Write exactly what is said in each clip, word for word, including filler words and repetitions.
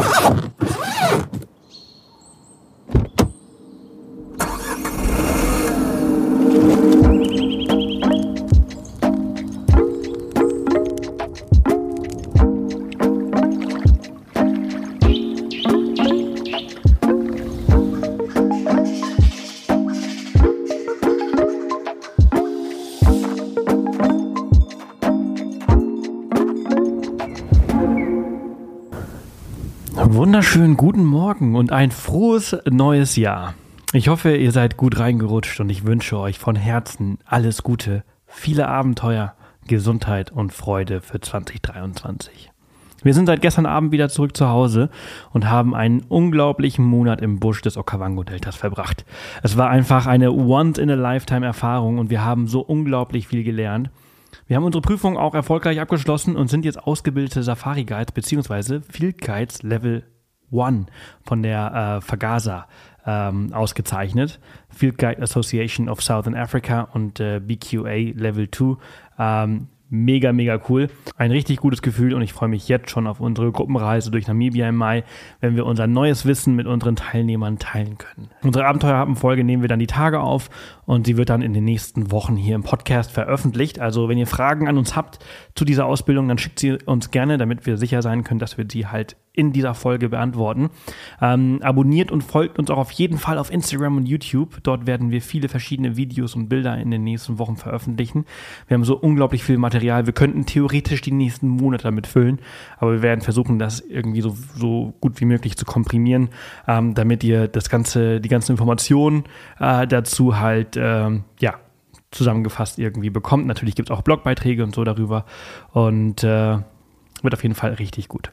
Wunderschönen guten Morgen und ein frohes neues Jahr. Ich hoffe, ihr seid gut reingerutscht und ich wünsche euch von Herzen alles Gute, viele Abenteuer, Gesundheit und Freude für zwanzig dreiundzwanzig. Wir sind seit gestern Abend wieder zurück zu Hause und haben einen unglaublichen Monat im Busch des Okavango-Deltas verbracht. Es war einfach eine Once-in-a-Lifetime-Erfahrung und wir haben so unglaublich viel gelernt. Wir haben unsere Prüfung auch erfolgreich abgeschlossen und sind jetzt ausgebildete Safari Guides bzw. Field Guides Level eins von der äh, Fagasa ähm, ausgezeichnet. Field Guide Association of Southern Africa und äh, B Q A Level zwei. Ähm, mega, mega cool. Ein richtig gutes Gefühl und ich freue mich jetzt schon auf unsere Gruppenreise durch Namibia im Mai, wenn wir unser neues Wissen mit unseren Teilnehmern teilen können. Unsere Abenteuerhappen-Folge nehmen wir dann die Tage auf und sie wird dann in den nächsten Wochen hier im Podcast veröffentlicht. Also wenn ihr Fragen an uns habt zu dieser Ausbildung, dann schickt sie uns gerne, damit wir sicher sein können, dass wir die halt in dieser Folge beantworten. Ähm, abonniert und folgt uns auch auf jeden Fall auf Instagram und YouTube. Dort werden wir viele verschiedene Videos und Bilder in den nächsten Wochen veröffentlichen. Wir haben so unglaublich viel Material. Wir könnten theoretisch die nächsten Monate damit füllen, aber wir werden versuchen, das irgendwie so, so gut wie möglich zu komprimieren, ähm, damit ihr das ganze, die ganzen Informationen äh, dazu halt, ähm, ja, zusammengefasst irgendwie bekommt. Natürlich gibt es auch Blogbeiträge und so darüber und äh, wird auf jeden Fall richtig gut.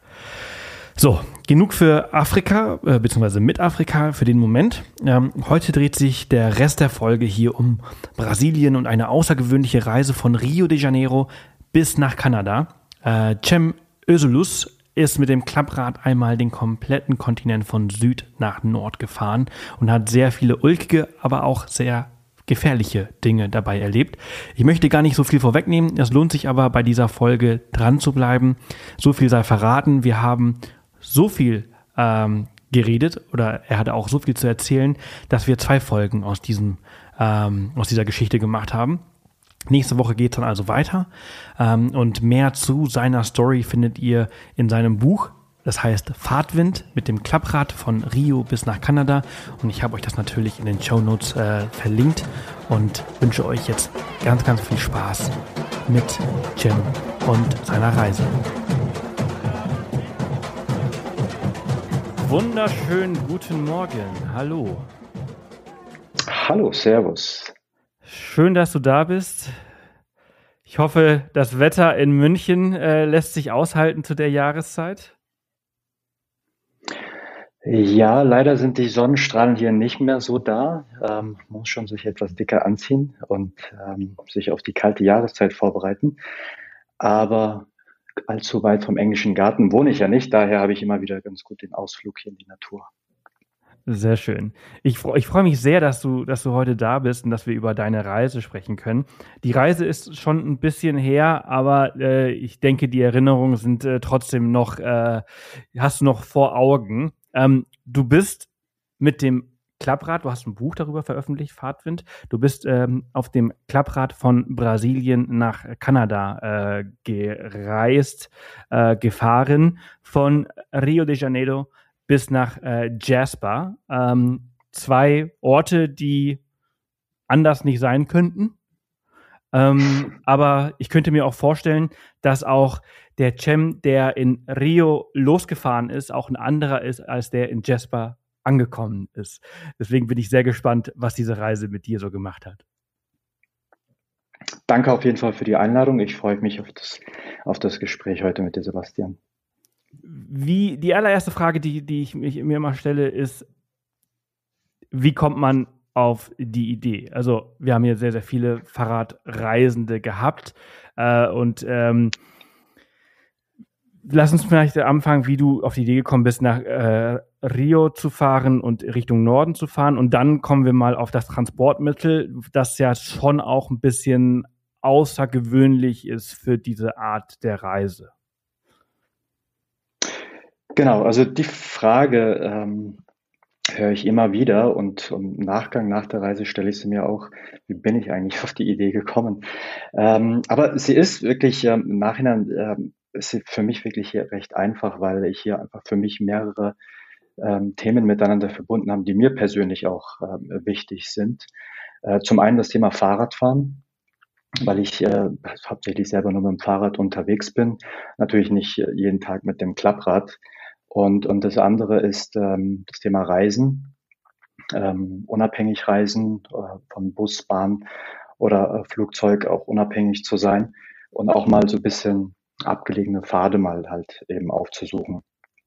So, genug für Afrika, äh, beziehungsweise mit Afrika für den Moment. Ähm, heute dreht sich der Rest der Folge hier um Brasilien und eine außergewöhnliche Reise von Rio de Janeiro bis nach Kanada. Äh, Cem Özelus ist mit dem Klapprad einmal den kompletten Kontinent von Süd nach Nord gefahren und hat sehr viele ulkige, aber auch sehr gefährliche Dinge dabei erlebt. Ich möchte gar nicht so viel vorwegnehmen, es lohnt sich aber bei dieser Folge dran zu bleiben. So viel sei verraten, wir haben so viel ähm, geredet oder er hatte auch so viel zu erzählen, dass wir zwei Folgen aus diesem ähm, aus dieser Geschichte gemacht haben. Nächste Woche geht es dann also weiter ähm, und mehr zu seiner Story findet ihr in seinem Buch. Das heißt Fahrtwind mit dem Klapprad von Rio bis nach Kanada und ich habe euch das natürlich in den Shownotes äh, verlinkt und wünsche euch jetzt ganz, ganz viel Spaß mit Cem und seiner Reise. Wunderschönen guten Morgen. Hallo. Hallo, servus. Schön, dass du da bist. Ich hoffe, das Wetter in München äh, lässt sich aushalten zu der Jahreszeit. Ja, leider sind die Sonnenstrahlen hier nicht mehr so da. Ähm, man muss schon sich etwas dicker anziehen und ähm, sich auf die kalte Jahreszeit vorbereiten. Aber allzu weit vom englischen Garten wohne ich ja nicht, daher habe ich immer wieder ganz gut den Ausflug hier in die Natur. Sehr schön. Ich, freu- ich freue mich sehr, dass du, dass du heute da bist und dass wir über deine Reise sprechen können. Die Reise ist schon ein bisschen her, aber äh, ich denke, die Erinnerungen sind äh, trotzdem noch, äh, hast du noch vor Augen. Ähm, du bist mit dem Klapprad, du hast ein Buch darüber veröffentlicht, Fahrtwind. Du bist ähm, auf dem Klapprad von Brasilien nach Kanada äh, gereist, äh, gefahren, von Rio de Janeiro bis nach äh, Jasper. Ähm, zwei Orte, die anders nicht sein könnten. Ähm, aber ich könnte mir auch vorstellen, dass auch der Cem, der in Rio losgefahren ist, auch ein anderer ist, als der in Jasper angekommen ist. Deswegen bin ich sehr gespannt, was diese Reise mit dir so gemacht hat. Danke auf jeden Fall für die Einladung. Ich freue mich auf das, auf das Gespräch heute mit dir, Sebastian. Wie, die allererste Frage, die, die ich mich, mir immer stelle, ist, wie kommt man auf die Idee? Also wir haben hier sehr, sehr viele Fahrradreisende gehabt äh, und ähm, lass uns vielleicht anfangen, wie du auf die Idee gekommen bist, nach äh, Rio zu fahren und Richtung Norden zu fahren. Und dann kommen wir mal auf das Transportmittel, das ja schon auch ein bisschen außergewöhnlich ist für diese Art der Reise. Genau, also die Frage ähm, höre ich immer wieder und im Nachgang nach der Reise stelle ich sie mir auch, wie bin ich eigentlich auf die Idee gekommen? Ähm, aber sie ist wirklich ähm, im Nachhinein ähm, ist sie für mich wirklich hier recht einfach, weil ich hier einfach für mich mehrere ähm, Themen miteinander verbunden haben, die mir persönlich auch ähm, wichtig sind. Äh, zum einen das Thema Fahrradfahren, weil ich äh, hauptsächlich selber nur mit dem Fahrrad unterwegs bin, natürlich nicht äh, jeden Tag mit dem Klapprad. Und, und das andere ist ähm, das Thema Reisen, ähm, unabhängig reisen, äh, von Bus, Bahn oder äh, Flugzeug auch unabhängig zu sein und auch mal so ein bisschen abgelegene Pfade mal halt eben aufzusuchen.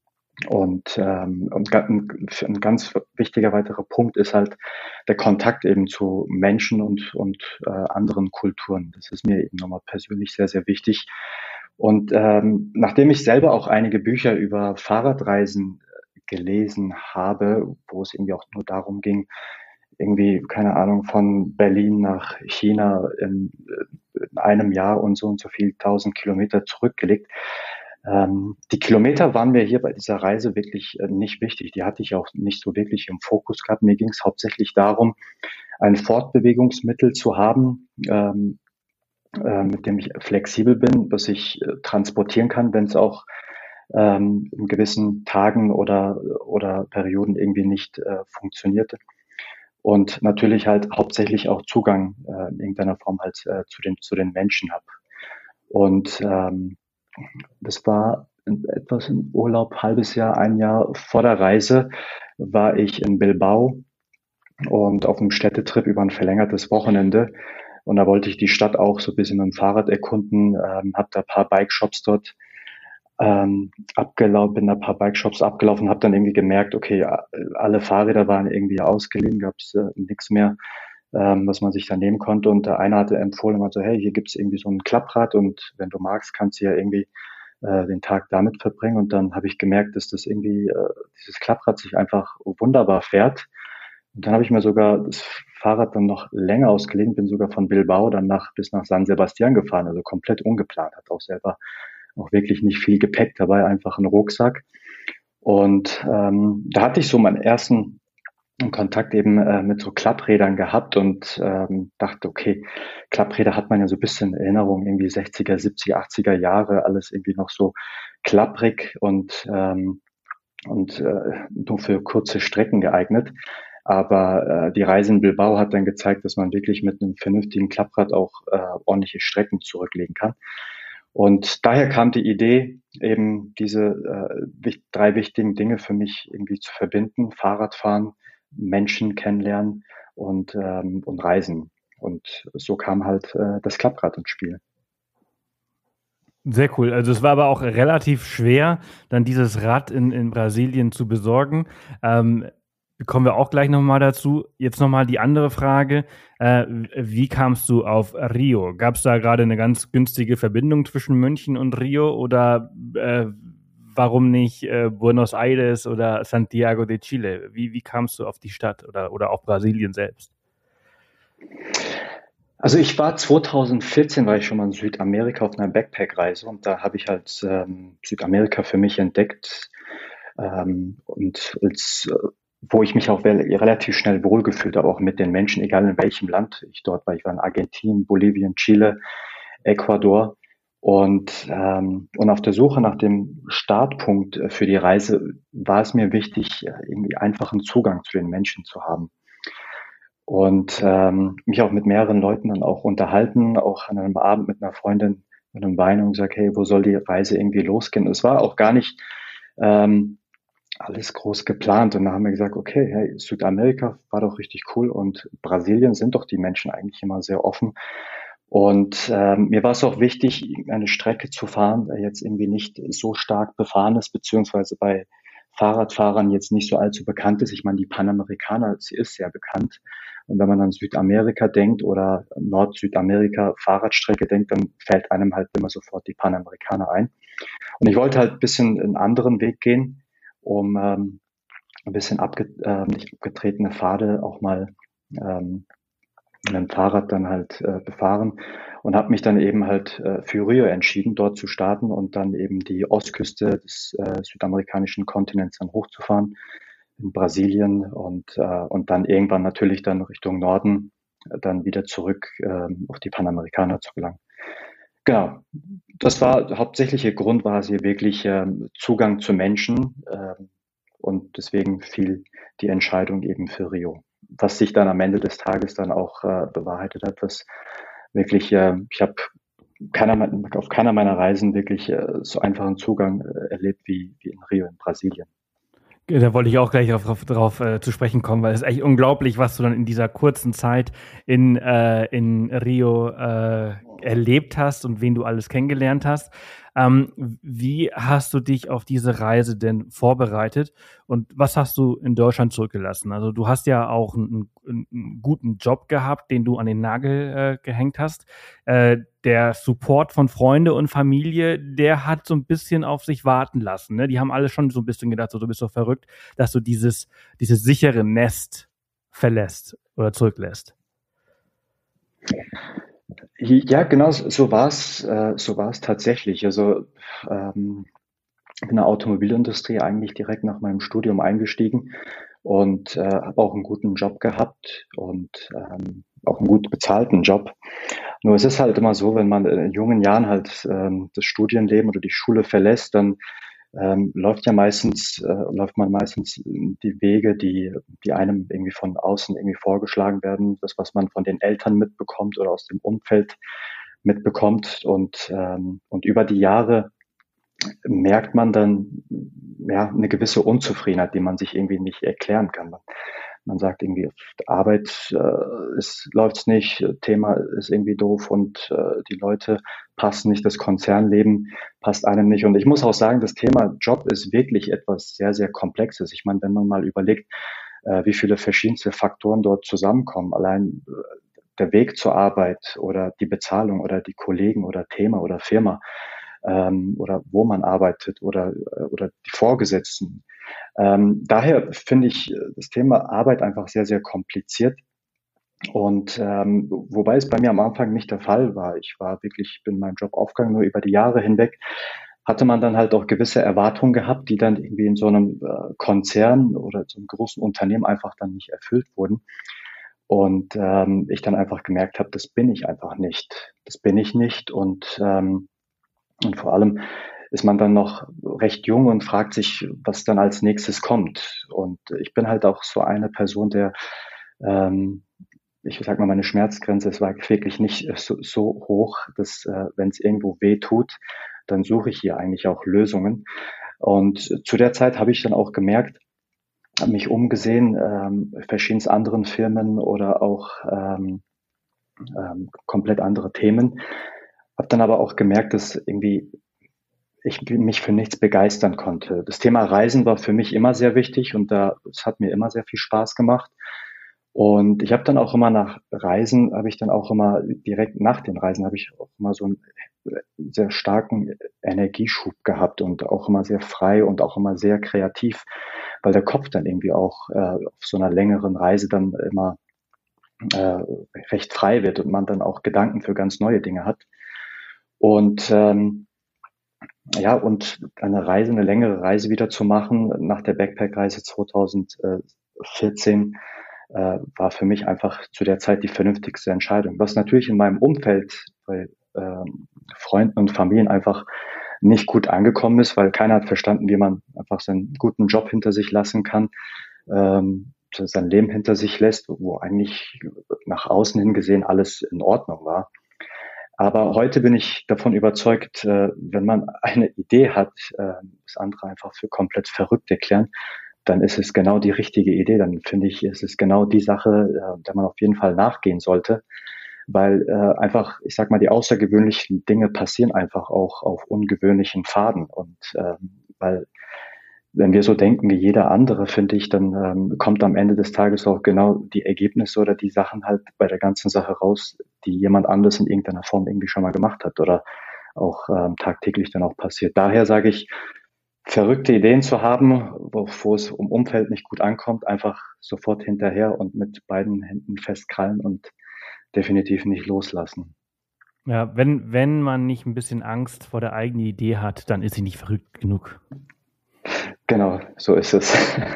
Und, ähm, und ga- ein, ein ganz wichtiger weiterer Punkt ist halt der Kontakt eben zu Menschen und, und äh, anderen Kulturen. Das ist mir eben nochmal persönlich sehr, sehr wichtig. Und ähm, nachdem ich selber auch einige Bücher über Fahrradreisen äh, gelesen habe, wo es irgendwie auch nur darum ging, irgendwie, keine Ahnung, von Berlin nach China in, in einem Jahr und so und so viel tausend Kilometer zurückgelegt, ähm, die Kilometer waren mir hier bei dieser Reise wirklich äh, nicht wichtig. Die hatte ich auch nicht so wirklich im Fokus gehabt. Mir ging es hauptsächlich darum, ein Fortbewegungsmittel zu haben, ähm, äh, mit dem ich flexibel bin, was ich äh, transportieren kann, wenn es auch ähm, in gewissen Tagen oder, oder Perioden irgendwie nicht äh, funktionierte. Und natürlich halt hauptsächlich auch Zugang äh, in irgendeiner Form halt äh, zu den, zu den Menschen habe. Und ähm, das war etwas im Urlaub, halbes Jahr, ein Jahr vor der Reise war ich in Bilbao und auf einem Städtetrip über ein verlängertes Wochenende. Und da wollte ich die Stadt auch so ein bisschen mit dem Fahrrad erkunden, ähm, habe da ein paar Bike-Shops dort ähm, abgelaufen, bin da ein paar Bike-Shops abgelaufen, habe dann irgendwie gemerkt, okay, alle Fahrräder waren irgendwie ausgeliehen, gab es äh, nichts mehr, ähm, was man sich da nehmen konnte. Und der eine hatte empfohlen, also hey, hier gibt's irgendwie so ein Klapprad und wenn du magst, kannst du ja irgendwie äh, den Tag damit verbringen. Und dann habe ich gemerkt, dass das irgendwie, äh, dieses Klapprad sich einfach wunderbar fährt. Und dann habe ich mir sogar das Fahrrad dann noch länger ausgeliehen, bin sogar von Bilbao dann nach, bis nach San Sebastian gefahren, also komplett ungeplant, hat auch selber auch wirklich nicht viel Gepäck dabei, einfach ein Rucksack. Und ähm, da hatte ich so meinen ersten Kontakt eben äh, mit so Klapprädern gehabt und ähm, dachte, okay, Klappräder hat man ja so ein bisschen in Erinnerung, irgendwie sechziger, siebziger, achtziger Jahre, alles irgendwie noch so klapprig und, ähm, und äh, nur für kurze Strecken geeignet. Aber äh, die Reise in Bilbao hat dann gezeigt, dass man wirklich mit einem vernünftigen Klapprad auch äh, ordentliche Strecken zurücklegen kann. Und daher kam die Idee, eben diese äh, wich- drei wichtigen Dinge für mich irgendwie zu verbinden: Fahrradfahren, Menschen kennenlernen und, ähm, und Reisen. Und so kam halt äh, das Klapprad ins Spiel. Sehr cool. Also es war aber auch relativ schwer, dann dieses Rad in, in Brasilien zu besorgen. Ähm, kommen wir auch gleich nochmal dazu. Jetzt nochmal die andere Frage. Äh, wie kamst du auf Rio? Gab es da gerade eine ganz günstige Verbindung zwischen München und Rio oder äh, warum nicht äh, Buenos Aires oder Santiago de Chile? Wie, wie kamst du auf die Stadt oder, oder auch Brasilien selbst? Also ich war zweitausendvierzehn, war ich schon mal in Südamerika auf einer Backpack-Reise und da habe ich halt ähm, Südamerika für mich entdeckt ähm, und als, äh, wo ich mich auch wel- relativ schnell wohlgefühlt habe, auch mit den Menschen, egal in welchem Land ich dort war. Ich war in Argentinien, Bolivien, Chile, Ecuador und, ähm, und auf der Suche nach dem Startpunkt äh, für die Reise war es mir wichtig, äh, irgendwie einfachen Zugang zu den Menschen zu haben und ähm, mich auch mit mehreren Leuten dann auch unterhalten, auch an einem Abend mit einer Freundin mit einem Wein und gesagt, hey, wo soll die Reise irgendwie losgehen? Es war auch gar nicht ähm, alles groß geplant. Und dann haben wir gesagt, okay, hey, Südamerika war doch richtig cool und Brasilien sind doch die Menschen eigentlich immer sehr offen. Und ähm, mir war es auch wichtig, eine Strecke zu fahren, der jetzt irgendwie nicht so stark befahren ist, beziehungsweise bei Fahrradfahrern jetzt nicht so allzu bekannt ist. Ich meine, die Panamericana, sie ist sehr bekannt. Und wenn man an Südamerika denkt oder Nord-Südamerika Fahrradstrecke denkt, dann fällt einem halt immer sofort die Panamericana ein. Und ich wollte halt ein bisschen einen anderen Weg gehen, um ähm, ein bisschen abge äh, nicht abgetretene Pfade auch mal ähm, mit dem Fahrrad dann halt äh, befahren und habe mich dann eben halt äh, für Rio entschieden, dort zu starten und dann eben die Ostküste des äh, südamerikanischen Kontinents dann hochzufahren in Brasilien und, äh, und dann irgendwann natürlich dann Richtung Norden äh, dann wieder zurück ähm, auf die Panamerikaner zu gelangen. Genau. Das war der hauptsächliche Grund war es hier wirklich ähm, Zugang zu Menschen ähm, und deswegen fiel die Entscheidung eben für Rio. Was sich dann am Ende des Tages dann auch äh, bewahrheitet hat, was wirklich, äh, ich habe keiner, auf keiner meiner Reisen wirklich äh, so einfachen Zugang äh, erlebt wie, wie in Rio in Brasilien. Da wollte ich auch gleich darauf drauf, äh, zu sprechen kommen, weil es ist echt unglaublich, was du dann in dieser kurzen Zeit in, äh, in Rio äh, erlebt hast und wen du alles kennengelernt hast. Ähm, wie hast du dich auf diese Reise denn vorbereitet und was hast du in Deutschland zurückgelassen? Also du hast ja auch einen, einen guten Job gehabt, den du an den Nagel äh, gehängt hast. Äh, der Support von Freunde und Familie, der hat so ein bisschen auf sich warten lassen. Ne? Die haben alle schon so ein bisschen gedacht, so, du bist so verrückt, dass du dieses, dieses sichere Nest verlässt oder zurücklässt. Ja, genau, so war es, äh, so war es tatsächlich. Also ähm, in der Automobilindustrie eigentlich direkt nach meinem Studium eingestiegen und äh, habe auch einen guten Job gehabt und ähm, auch einen gut bezahlten Job. Nur es ist halt immer so, wenn man in jungen Jahren halt ähm, das Studienleben oder die Schule verlässt, dann ähm, läuft ja meistens, äh, läuft man meistens die Wege, die, die einem irgendwie von außen irgendwie vorgeschlagen werden, das, was man von den Eltern mitbekommt oder aus dem Umfeld mitbekommt und, ähm, und über die Jahre merkt man dann ja eine gewisse Unzufriedenheit, die man sich irgendwie nicht erklären kann. Man, man sagt irgendwie, auf der Arbeit äh, ist, läuft's nicht, Thema ist irgendwie doof und äh, die Leute passen nicht, das Konzernleben passt einem nicht. Und ich muss auch sagen, das Thema Job ist wirklich etwas sehr, sehr Komplexes. Ich meine, wenn man mal überlegt, äh, wie viele verschiedenste Faktoren dort zusammenkommen, allein äh, der Weg zur Arbeit oder die Bezahlung oder die Kollegen oder Thema oder Firma, ähm, oder wo man arbeitet oder, äh, oder die Vorgesetzten. Ähm, daher finde ich äh, das Thema Arbeit einfach sehr, sehr kompliziert. Und ähm, wobei es bei mir am Anfang nicht der Fall war. Ich war wirklich, bin meinen Job aufgegangen, nur über die Jahre hinweg hatte man dann halt auch gewisse Erwartungen gehabt, die dann irgendwie in so einem äh, Konzern oder so einem großen Unternehmen einfach dann nicht erfüllt wurden. Und ähm, ich dann einfach gemerkt habe, das bin ich einfach nicht. Das bin ich nicht. Und ähm, und vor allem ist man dann noch recht jung und fragt sich, was dann als nächstes kommt. Und ich bin halt auch so eine Person, der, ähm, ich sag mal, meine Schmerzgrenze ist wirklich nicht so, so hoch, dass äh, wenn es irgendwo weh tut, dann suche ich hier eigentlich auch Lösungen. Und zu der Zeit habe ich dann auch gemerkt, mich umgesehen, ähm, verschiedenst anderen Firmen oder auch ähm, ähm, komplett andere Themen. Habe dann aber auch gemerkt, dass irgendwie ich mich für nichts begeistern konnte. Das Thema Reisen war für mich immer sehr wichtig und da, es hat mir immer sehr viel Spaß gemacht. Und ich habe dann auch immer nach Reisen, habe ich dann auch immer direkt nach den Reisen, habe ich auch immer so einen sehr starken Energieschub gehabt und auch immer sehr frei und auch immer sehr kreativ, weil der Kopf dann irgendwie auch äh, auf so einer längeren Reise dann immer äh, recht frei wird und man dann auch Gedanken für ganz neue Dinge hat. Und ähm, ja, und eine Reise, eine längere Reise wieder zu machen nach der Backpack-Reise zweitausendvierzehn äh, war für mich einfach zu der Zeit die vernünftigste Entscheidung. Was natürlich in meinem Umfeld bei ähm, Freunden und Familien einfach nicht gut angekommen ist, weil keiner hat verstanden, wie man einfach seinen guten Job hinter sich lassen kann, ähm, sein Leben hinter sich lässt, wo eigentlich nach außen hin gesehen alles in Ordnung war. Aber heute bin ich davon überzeugt, äh, wenn man eine Idee hat, äh, das andere einfach für komplett verrückt erklären, dann ist es genau die richtige Idee. Dann finde ich, ist es genau die Sache, äh, der man auf jeden Fall nachgehen sollte, weil äh, einfach, ich sag mal, die außergewöhnlichen Dinge passieren einfach auch auf ungewöhnlichen Pfaden. Und äh, weil wenn wir so denken wie jeder andere, finde ich, dann ähm, kommt am Ende des Tages auch genau die Ergebnisse oder die Sachen halt bei der ganzen Sache raus, die jemand anderes in irgendeiner Form irgendwie schon mal gemacht hat oder auch ähm, tagtäglich dann auch passiert. Daher sage ich, verrückte Ideen zu haben, wo, wo es um Umfeld nicht gut ankommt, einfach sofort hinterher und mit beiden Händen festkrallen und definitiv nicht loslassen. Ja, wenn, wenn man nicht ein bisschen Angst vor der eigenen Idee hat, dann ist sie nicht verrückt genug. Genau, so ist es.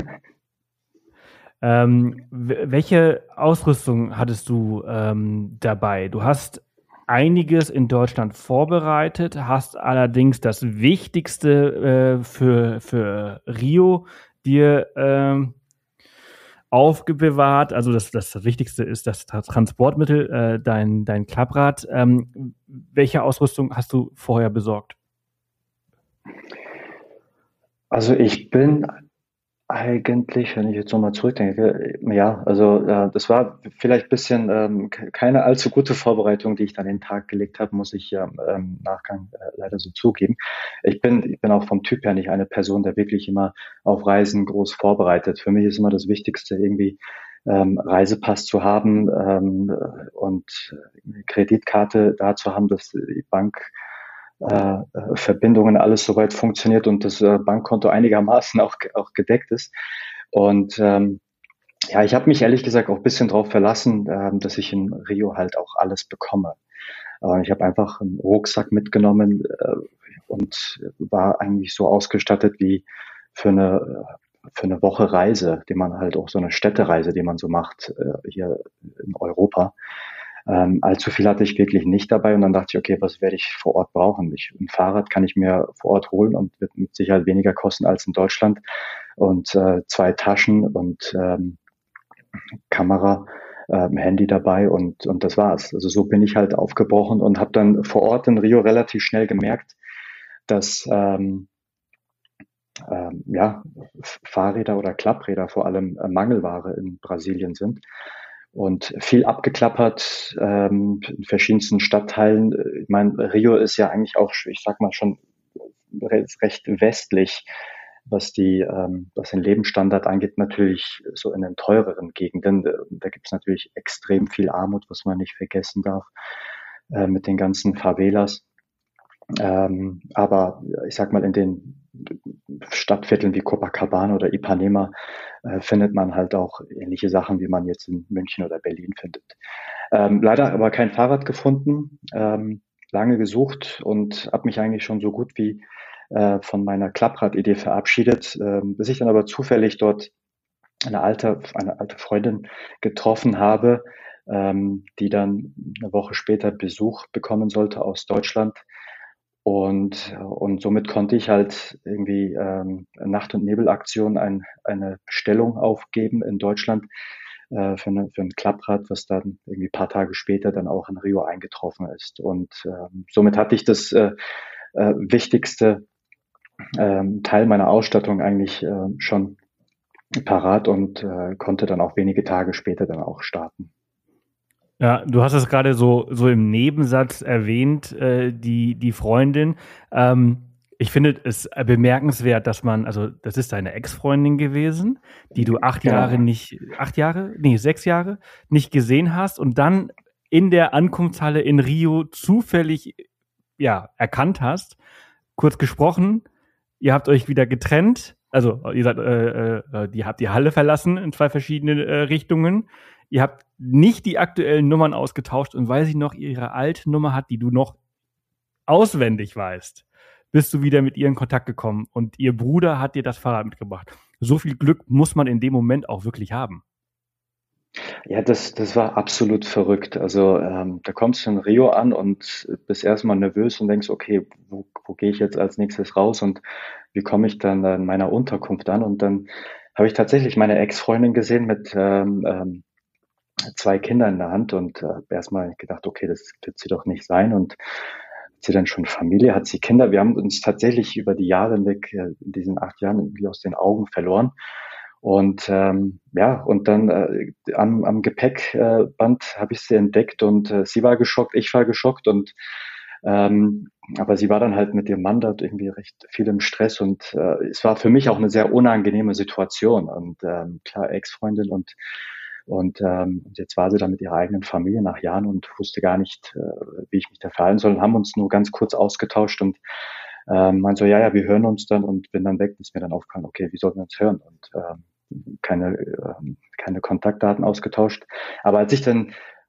Ähm, welche Ausrüstung hattest du ähm, dabei? Du hast einiges in Deutschland vorbereitet, hast allerdings das Wichtigste äh, für, für Rio dir ähm, aufbewahrt. Also das, das Wichtigste ist das Transportmittel, äh, dein, dein Klapprad. Ähm, welche Ausrüstung hast du vorher besorgt? Also ich bin eigentlich, wenn ich jetzt nochmal zurückdenke, ja, also äh, das war vielleicht ein bisschen ähm, ke- keine allzu gute Vorbereitung, die ich dann den Tag gelegt habe, muss ich ja ähm, im Nachgang äh, leider so zugeben. Ich bin, ich bin auch vom Typ her nicht eine Person, der wirklich immer auf Reisen groß vorbereitet. Für mich ist immer das Wichtigste, irgendwie ähm, Reisepass zu haben ähm, und eine Kreditkarte da zu haben, dass die Bank äh, Verbindungen alles soweit funktioniert und das äh, Bankkonto einigermaßen auch, auch gedeckt ist. Und ähm, ja, ich habe mich ehrlich gesagt auch ein bisschen darauf verlassen, ähm, dass ich in Rio halt auch alles bekomme. Äh, ich habe einfach einen Rucksack mitgenommen äh, und war eigentlich so ausgestattet wie für eine für eine Woche Reise, die man halt auch so eine Städtereise, die man so macht äh, hier in Europa. Ähm, allzu viel hatte ich wirklich nicht dabei und dann dachte ich, okay, was werde ich vor Ort brauchen? Ich, ein Fahrrad kann ich mir vor Ort holen und wird mit Sicherheit weniger kosten als in Deutschland und äh, zwei Taschen und ähm, Kamera, ähm, Handy dabei und, und das war's. Also so bin ich halt aufgebrochen und habe dann vor Ort in Rio relativ schnell gemerkt, dass ähm, ähm, ja, Fahrräder oder Klappräder vor allem äh, Mangelware in Brasilien sind und viel abgeklappert ähm, in verschiedensten Stadtteilen. Ich meine, Rio ist ja eigentlich auch, ich sag mal, schon recht westlich, was die, ähm, was den Lebensstandard angeht, natürlich so in den teureren Gegenden. Da gibt es natürlich extrem viel Armut, was man nicht vergessen darf, äh, mit den ganzen Favelas. Ähm, aber ich sag mal, in den Stadtvierteln wie Copacabana oder Ipanema äh, findet man halt auch ähnliche Sachen, wie man jetzt in München oder Berlin findet. Ähm, leider aber kein Fahrrad gefunden, ähm, lange gesucht und habe mich eigentlich schon so gut wie äh, von meiner Klapprad-Idee verabschiedet, ähm, bis ich dann aber zufällig dort eine alte, eine alte Freundin getroffen habe, ähm, die dann eine Woche später Besuch bekommen sollte aus Deutschland. Und, und somit konnte ich halt irgendwie ähm, Nacht- und Nebelaktion ein, eine Bestellung aufgeben in Deutschland äh, für, eine, für ein Klapprad, was dann irgendwie ein paar Tage später dann auch in Rio eingetroffen ist. Und ähm, somit hatte ich das äh, äh, wichtigste ähm, Teil meiner Ausstattung eigentlich äh, schon parat und äh, konnte dann auch wenige Tage später dann auch starten. Ja, du hast es gerade so, so im Nebensatz erwähnt, äh, die, die Freundin. Ähm, ich finde es bemerkenswert, dass man, also das ist deine Ex-Freundin gewesen, die du acht Jahre Genau. nicht, acht Jahre, nee, sechs Jahre nicht gesehen hast und dann in der Ankunftshalle in Rio zufällig, ja, erkannt hast, kurz gesprochen, ihr habt euch wieder getrennt, also ihr seid, äh, äh, die habt die Halle verlassen in zwei verschiedene äh, Richtungen. Ihr habt nicht die aktuellen Nummern ausgetauscht und weil sie noch ihre alte Nummer hat, die du noch auswendig weißt, bist du wieder mit ihr in Kontakt gekommen und ihr Bruder hat dir das Fahrrad mitgebracht. So viel Glück muss man in dem Moment auch wirklich haben. Ja, das, das war absolut verrückt. Also ähm, da kommst du in Rio an und bist erstmal nervös und denkst, okay, wo, wo gehe ich jetzt als nächstes raus und wie komme ich dann in meiner Unterkunft an? Und dann habe ich tatsächlich meine Ex-Freundin gesehen mit ähm, ähm, zwei Kindern in der Hand und äh, erstmal gedacht, okay, das wird sie doch nicht sein. Und hat sie dann schon Familie, hat sie Kinder. Wir haben uns tatsächlich über die Jahre hinweg, äh, in diesen acht Jahren irgendwie aus den Augen verloren. Und ähm, ja, und dann äh, am, am Gepäckband habe ich sie entdeckt und äh, sie war geschockt, ich war geschockt und ähm, aber sie war dann halt mit ihrem Mann dort irgendwie recht viel im Stress und äh, es war für mich auch eine sehr unangenehme Situation und ähm, klar Ex-Freundin und und ähm, jetzt war sie da mit ihrer eigenen Familie nach Jahren und wusste gar nicht, äh, wie ich mich da verhalten soll. Und haben uns nur ganz kurz ausgetauscht und ähm, meinte so, ja, ja, wir hören uns dann und bin dann weg. Ist mir dann aufgefallen, okay, wie sollten wir uns hören? Und ähm, keine, äh, keine Kontaktdaten ausgetauscht. Aber als ich dann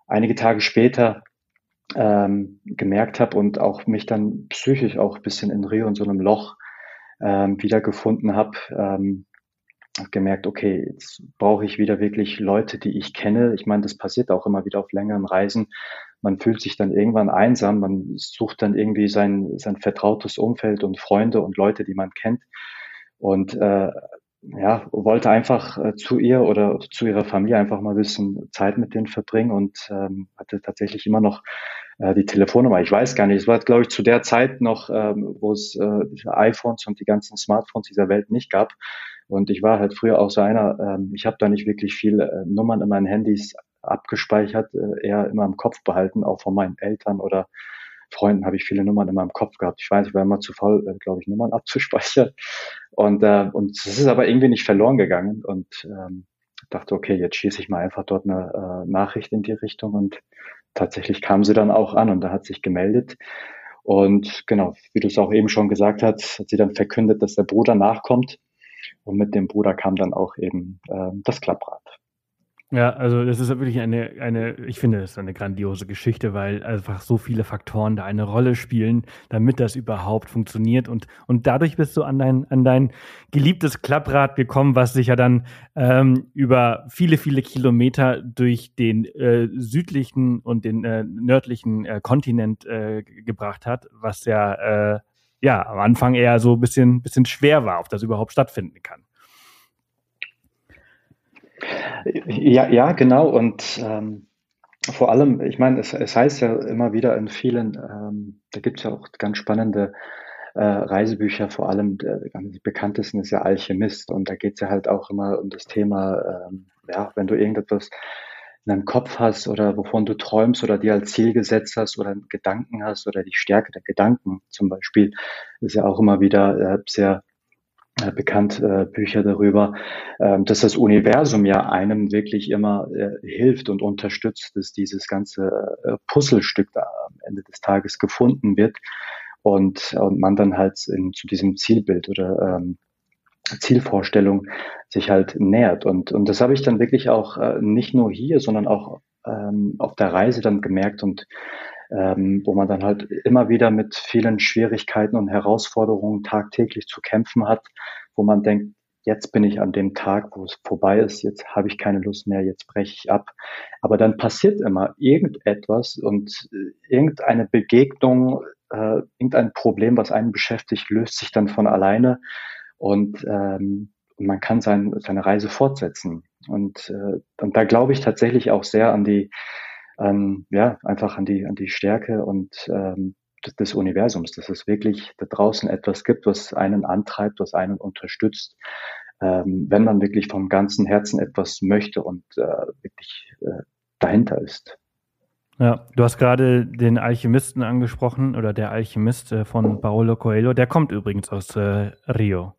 einige Tage später ähm, gemerkt habe und auch mich dann psychisch auch ein bisschen in Rio in so einem Loch ähm, wiedergefunden habe, ähm, habe gemerkt, okay, jetzt brauche ich wieder wirklich Leute, die ich kenne. Ich meine, das passiert auch immer wieder auf längeren Reisen. Man fühlt sich dann irgendwann einsam, man sucht dann irgendwie sein, sein vertrautes Umfeld und Freunde und Leute, die man kennt. Und äh, ja, wollte einfach äh, zu ihr oder zu ihrer Familie einfach mal ein bisschen Zeit mit denen verbringen und ähm, hatte tatsächlich immer noch äh, die Telefonnummer. Ich weiß gar nicht, es war, glaube ich, zu der Zeit noch, ähm, wo es äh, diese iPhones und die ganzen Smartphones dieser Welt nicht gab. Und ich war halt früher auch so einer, ähm, ich habe da nicht wirklich viele äh, Nummern in meinen Handys abgespeichert, äh, eher immer im Kopf behalten, auch von meinen Eltern oder Freunden habe ich viele Nummern in meinem Kopf gehabt. Ich weiß, ich war immer zu faul, äh, glaube ich, Nummern abzuspeichern. Und äh, und es ist aber irgendwie nicht verloren gegangen und ähm, dachte, okay, jetzt schieße ich mal einfach dort eine äh, Nachricht in die Richtung und tatsächlich kam sie dann auch an und da hat sich gemeldet. Und genau, wie du es auch eben schon gesagt hast, hat sie dann verkündet, dass der Bruder nachkommt. Und mit dem Bruder kam dann auch eben äh, das Klapprad. Ja, also das ist wirklich eine, eine, ich finde, das ist eine grandiose Geschichte, weil einfach so viele Faktoren da eine Rolle spielen, damit das überhaupt funktioniert. Und, und dadurch bist du an dein, an dein geliebtes Klapprad gekommen, was sich ja dann ähm, über viele, viele Kilometer durch den äh, südlichen und den äh, nördlichen äh, Kontinent äh, gebracht hat, was ja, äh, ja am Anfang eher so ein bisschen, bisschen schwer war, ob das überhaupt stattfinden kann. Ja, ja, genau. Und ähm, vor allem, ich meine, es, es heißt ja immer wieder in vielen, ähm, da gibt es ja auch ganz spannende äh, Reisebücher, vor allem der ganz bekanntesten ist ja Alchemist. Und da geht es ja halt auch immer um das Thema, ähm, ja, wenn du irgendetwas in deinem Kopf hast oder wovon du träumst oder dir als Ziel gesetzt hast oder einen Gedanken hast oder die Stärke der Gedanken zum Beispiel, ist ja auch immer wieder äh, sehr äh, bekannt, äh, Bücher darüber, ähm, dass das Universum ja einem wirklich immer äh, hilft und unterstützt, dass dieses ganze äh, Puzzlestück da am Ende des Tages gefunden wird und, und man dann halt in, zu diesem Zielbild oder ähm, Zielvorstellung sich halt nähert. Und, und das habe ich dann wirklich auch äh, nicht nur hier, sondern auch ähm, auf der Reise dann gemerkt und ähm, wo man dann halt immer wieder mit vielen Schwierigkeiten und Herausforderungen tagtäglich zu kämpfen hat, wo man denkt, jetzt bin ich an dem Tag, wo es vorbei ist, jetzt habe ich keine Lust mehr, jetzt breche ich ab. Aber dann passiert immer irgendetwas und äh, irgendeine Begegnung, äh, irgendein Problem, was einen beschäftigt, löst sich dann von alleine und, ähm, und man kann sein, seine Reise fortsetzen. Und, äh, und da glaube ich tatsächlich auch sehr an die, an, ja, einfach an die, an die Stärke und ähm, des, des Universums, dass es wirklich da draußen etwas gibt, was einen antreibt, was einen unterstützt, ähm, wenn man wirklich vom ganzen Herzen etwas möchte und äh, wirklich äh, dahinter ist. Ja, du hast gerade den Alchemisten angesprochen oder der Alchemist äh, von Paulo Coelho. Der kommt übrigens aus äh, Rio.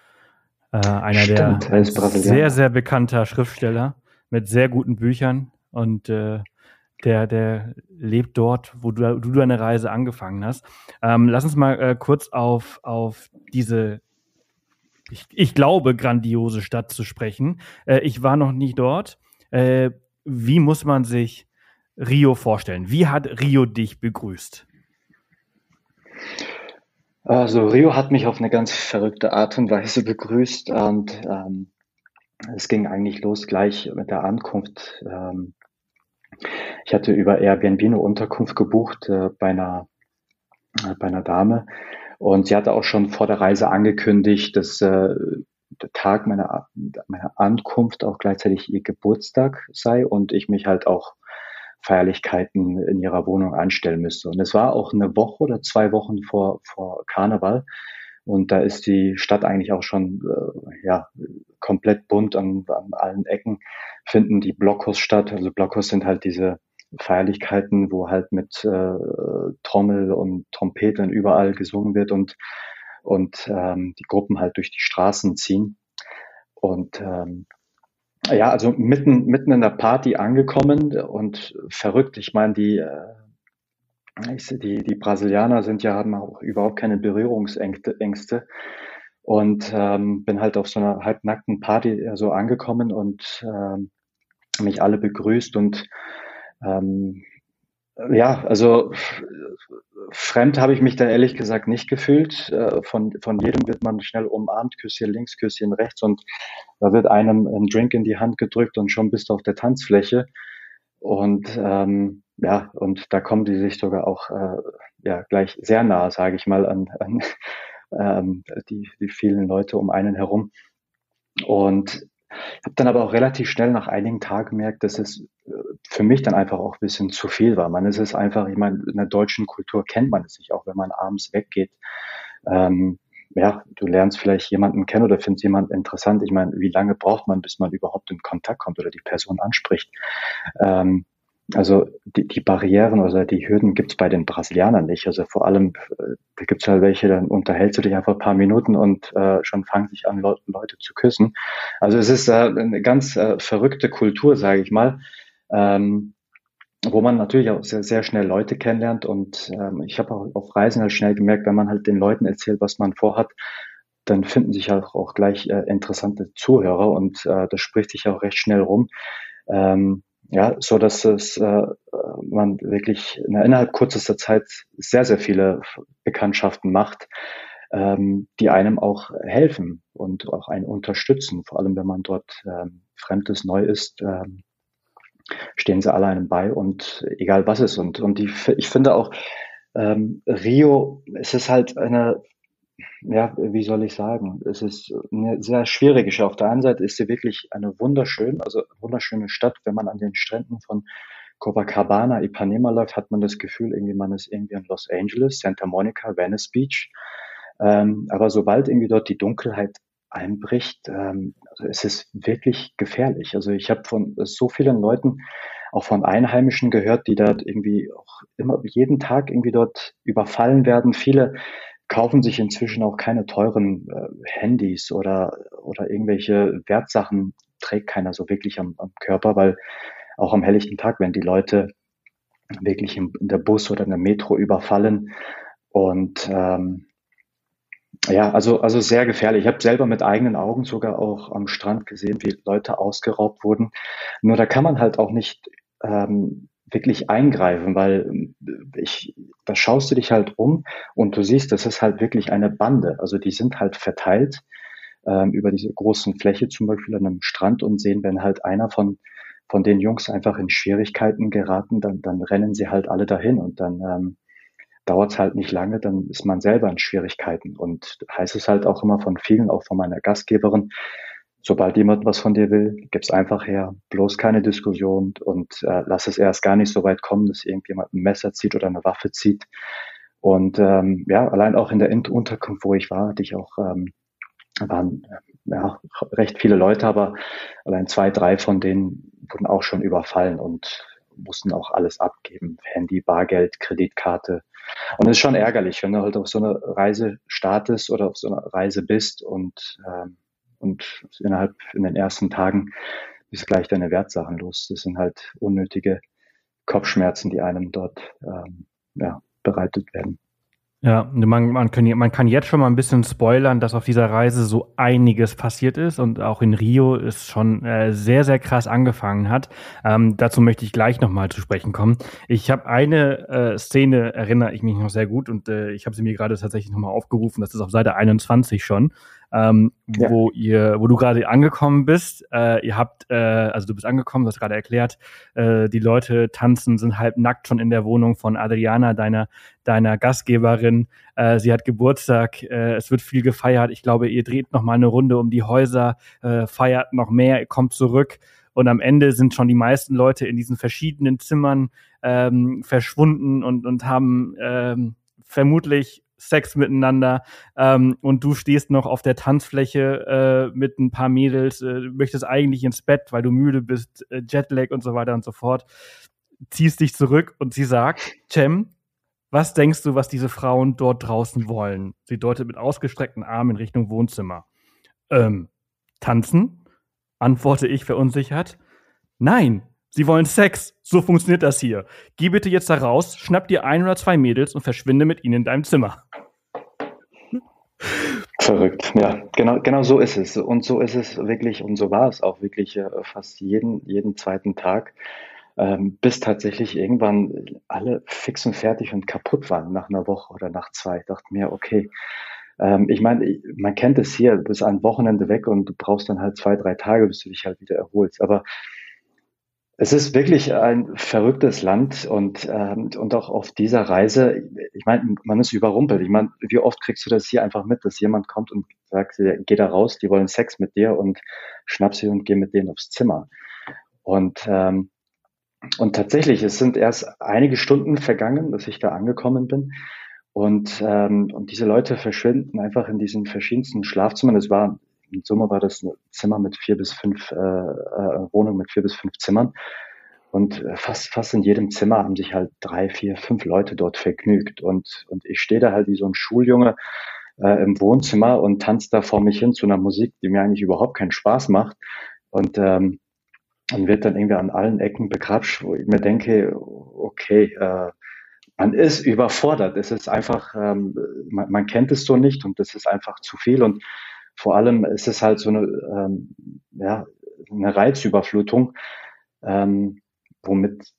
Äh, einer Stimmt, der er ein ist sehr, Brasilianer. sehr bekannter Schriftsteller mit sehr guten Büchern und äh, der, der lebt dort, wo du, du deine Reise angefangen hast. Ähm, lass uns mal äh, kurz auf, auf diese, ich, ich glaube, grandiose Stadt zu sprechen. Äh, ich war noch nicht dort. Äh, wie muss man sich Rio vorstellen? Wie hat Rio dich begrüßt? Also Rio hat mich auf eine ganz verrückte Art und Weise begrüßt und ähm, es ging eigentlich los gleich mit der Ankunft. Ähm, ich hatte über Airbnb eine Unterkunft gebucht äh, bei einer äh, bei einer Dame und sie hatte auch schon vor der Reise angekündigt, dass äh, der Tag meiner meiner Ankunft auch gleichzeitig ihr Geburtstag sei und ich mich halt auch Feierlichkeiten in ihrer Wohnung anstellen müsste. Und es war auch eine Woche oder zwei Wochen vor vor Karneval. Und da ist die Stadt eigentlich auch schon äh, ja, komplett bunt an, an allen Ecken, finden die Blockos statt. Also Blockos sind halt diese Feierlichkeiten, wo halt mit äh, Trommel und Trompetern überall gesungen wird und, und ähm, die Gruppen halt durch die Straßen ziehen. Und ähm, ja, also mitten, mitten in der Party angekommen und verrückt. Ich meine, die, äh, ich, die, die Brasilianer sind ja, haben auch überhaupt keine Berührungsängste. Ängste. Und ähm, bin halt auf so einer halbnackten Party äh, so angekommen und ähm, mich alle begrüßt und Ähm, ja, also fremd habe ich mich da ehrlich gesagt nicht gefühlt. Äh, von, von jedem wird man schnell umarmt, Küsschen links, Küsschen rechts und da wird einem ein Drink in die Hand gedrückt und schon bist du auf der Tanzfläche. Und ähm, ja, und da kommen die sich sogar auch äh, ja gleich sehr nah, sage ich mal, an, an ähm, die, die vielen Leute um einen herum. Und habe dann aber auch relativ schnell nach einigen Tagen gemerkt, dass es äh, für mich dann einfach auch ein bisschen zu viel war. Man ist es einfach, ich meine, in der deutschen Kultur kennt man es sich auch, wenn man abends weggeht. Ähm, ja, du lernst vielleicht jemanden kennen oder findest jemanden interessant. Ich meine, wie lange braucht man, bis man überhaupt in Kontakt kommt oder die Person anspricht? Ähm, also die, die Barrieren oder die Hürden gibt's bei den Brasilianern nicht. Also vor allem, äh, da gibt's halt welche, dann unterhältst du dich einfach ein paar Minuten und äh, schon fangen sich an, Leu- Leute zu küssen. Also es ist äh, eine ganz äh, verrückte Kultur, sage ich mal, ähm, wo man natürlich auch sehr, sehr schnell Leute kennenlernt. Und ähm, ich habe auch auf Reisen halt schnell gemerkt, wenn man halt den Leuten erzählt, was man vorhat, dann finden sich auch, auch gleich äh, interessante Zuhörer und äh, das spricht sich auch recht schnell rum. Ähm, ja, so dass es äh, man wirklich in, innerhalb kürzester Zeit sehr, sehr viele Bekanntschaften macht, ähm, die einem auch helfen und auch einen unterstützen. Vor allem, wenn man dort ähm, Fremdes neu ist, ähm, stehen sie alle einem bei und egal was ist. Und, und die, ich finde auch, ähm, Rio, es ist halt eine, ja, wie soll ich sagen, es ist eine sehr schwierige Stadt. Auf der einen Seite ist sie wirklich eine wunderschön, also wunderschöne Stadt. Wenn man an den Stränden von Copacabana, Ipanema läuft, hat man das Gefühl, irgendwie man ist irgendwie in Los Angeles, Santa Monica, Venice Beach. Ähm, aber sobald irgendwie dort die Dunkelheit einbricht, ähm, also es ist wirklich gefährlich. Also ich habe von so vielen Leuten, auch von Einheimischen gehört, die dort irgendwie auch immer jeden Tag irgendwie dort überfallen werden. Viele kaufen sich inzwischen auch keine teuren äh, Handys oder, oder irgendwelche Wertsachen trägt keiner so wirklich am, am Körper, weil auch am helllichten Tag, wenn die Leute wirklich in, in der Bus oder in der Metro überfallen und ähm, ja, also, also sehr gefährlich. Ich habe selber mit eigenen Augen sogar auch am Strand gesehen, wie Leute ausgeraubt wurden. Nur da kann man halt auch nicht ähm, wirklich eingreifen, weil äh, ich, da schaust du dich halt um und du siehst, das ist halt wirklich eine Bande. Also die sind halt verteilt ähm, über diese großen Fläche, zum Beispiel an einem Strand und sehen, wenn halt einer von von den Jungs einfach in Schwierigkeiten geraten, dann, dann rennen sie halt alle dahin und dann ähm, dauert es halt nicht lange, dann ist man selber in Schwierigkeiten. Und heißt es halt auch immer von vielen, auch von meiner Gastgeberin, sobald jemand was von dir will, gib's einfach her, bloß keine Diskussion und äh, lass es erst gar nicht so weit kommen, dass irgendjemand ein Messer zieht oder eine Waffe zieht. Und ähm, ja, allein auch in der In- Unterkunft, wo ich war, hatte ich auch ähm, waren ja, recht viele Leute, aber allein zwei, drei von denen wurden auch schon überfallen und mussten auch alles abgeben. Handy, Bargeld, Kreditkarte. Und es ist schon ärgerlich, wenn du halt auf so eine Reise startest oder auf so einer Reise bist und, ähm, und innerhalb in den ersten Tagen bist gleich deine Wertsachen los. Das sind halt unnötige Kopfschmerzen, die einem dort ähm, ja, bereitet werden. Ja, man, man, kann, man kann jetzt schon mal ein bisschen spoilern, dass auf dieser Reise so einiges passiert ist und auch in Rio es schon äh, sehr, sehr krass angefangen hat. Ähm, dazu möchte ich gleich nochmal zu sprechen kommen. Ich habe eine äh, Szene, erinnere ich mich noch sehr gut und äh, ich habe sie mir gerade tatsächlich nochmal aufgerufen, das ist auf Seite einundzwanzig schon. Ähm, Ja. wo ihr, wo du gerade angekommen bist. Äh, ihr habt, äh, also du bist angekommen, du hast gerade erklärt, äh, die Leute tanzen, sind halb nackt schon in der Wohnung von Adriana, deiner, deiner Gastgeberin. Äh, sie hat Geburtstag, äh, es wird viel gefeiert. Ich glaube, ihr dreht noch mal eine Runde um die Häuser, äh, feiert noch mehr, ihr kommt zurück. Und am Ende sind schon die meisten Leute in diesen verschiedenen Zimmern ähm, verschwunden und, und haben ähm, vermutlich Sex miteinander ähm, und du stehst noch auf der Tanzfläche äh, mit ein paar Mädels, äh, möchtest eigentlich ins Bett, weil du müde bist, äh, Jetlag und so weiter und so fort, ziehst dich zurück und sie sagt, Cem, was denkst du, was diese Frauen dort draußen wollen? Sie deutet mit ausgestreckten Armen in Richtung Wohnzimmer. Ähm, tanzen? Antworte ich verunsichert. Nein, sie wollen Sex. So funktioniert das hier. Geh bitte jetzt da raus, schnapp dir ein oder zwei Mädels und verschwinde mit ihnen in deinem Zimmer. Verrückt, ja, genau, genau so ist es. Und so ist es wirklich, und so war es auch wirklich äh, fast jeden, jeden zweiten Tag. ähm, bis tatsächlich irgendwann alle fix und fertig und kaputt waren nach einer Woche oder nach zwei. Ich dachte mir, okay, ähm, ich meine, man kennt es hier, du bist ein Wochenende weg und du brauchst dann halt zwei, drei Tage, bis du dich halt wieder erholst. Aber es ist wirklich ein verrücktes Land und, ähm, und auch auf dieser Reise, ich meine, man ist überrumpelt. Ich meine, wie oft kriegst du das hier einfach mit, dass jemand kommt und sagt, geh da raus, die wollen Sex mit dir und schnapp sie und geh mit denen aufs Zimmer. Und, ähm, und tatsächlich, es sind erst einige Stunden vergangen, dass ich da angekommen bin. Und, ähm, und diese Leute verschwinden einfach in diesen verschiedensten Schlafzimmern. Es war, in Summe war das ein Zimmer mit vier bis fünf, äh, äh, Wohnung mit vier bis fünf Zimmern. Und äh, fast, fast in jedem Zimmer haben sich halt drei, vier, fünf Leute dort vergnügt. Und, und ich stehe da halt wie so ein Schuljunge äh, im Wohnzimmer und tanze da vor mich hin zu einer Musik, die mir eigentlich überhaupt keinen Spaß macht. Und ähm, und wird dann irgendwie an allen Ecken begrapscht, wo ich mir denke, okay, äh, man ist überfordert. Es ist einfach, ähm, man, man kennt es so nicht und das ist einfach zu viel. Und vor allem ist es halt so eine, ähm, ja, eine Reizüberflutung, ähm, womit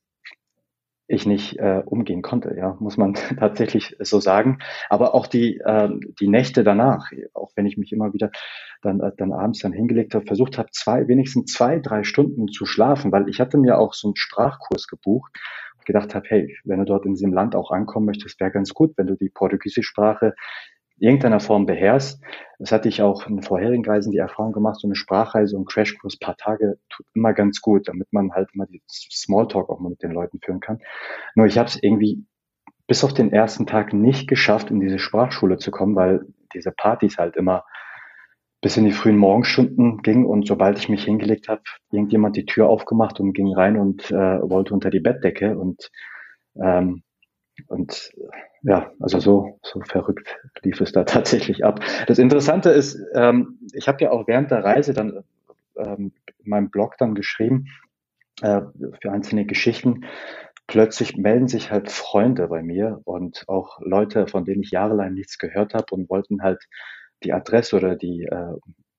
ich nicht äh, umgehen konnte, ja, muss man tatsächlich so sagen. Aber auch die, ähm, die Nächte danach, auch wenn ich mich immer wieder dann, äh, dann abends dann hingelegt habe, versucht habe, zwei, wenigstens zwei, drei Stunden zu schlafen, weil ich hatte mir auch so einen Sprachkurs gebucht und gedacht habe, hey, wenn du dort in diesem Land auch ankommen möchtest, wäre ganz gut, wenn du die portugiesische Sprache irgendeiner Form beherrschst. Das hatte ich auch in vorherigen Reisen die Erfahrung gemacht, so eine Sprachreise und Crashkurs paar Tage tut immer ganz gut, damit man halt immer die Smalltalk auch mal mit den Leuten führen kann. Nur ich habe es irgendwie bis auf den ersten Tag nicht geschafft, in diese Sprachschule zu kommen, weil diese Partys halt immer bis in die frühen Morgenstunden ging und sobald ich mich hingelegt habe, irgendjemand die Tür aufgemacht und ging rein und äh, wollte unter die Bettdecke und ähm, und ja, also so, so verrückt lief es da tatsächlich ab. Das Interessante ist, ähm, ich habe ja auch während der Reise dann ähm, in meinem Blog dann geschrieben, äh, für einzelne Geschichten. Plötzlich melden sich halt Freunde bei mir und auch Leute, von denen ich jahrelang nichts gehört habe und wollten halt die Adresse oder die äh,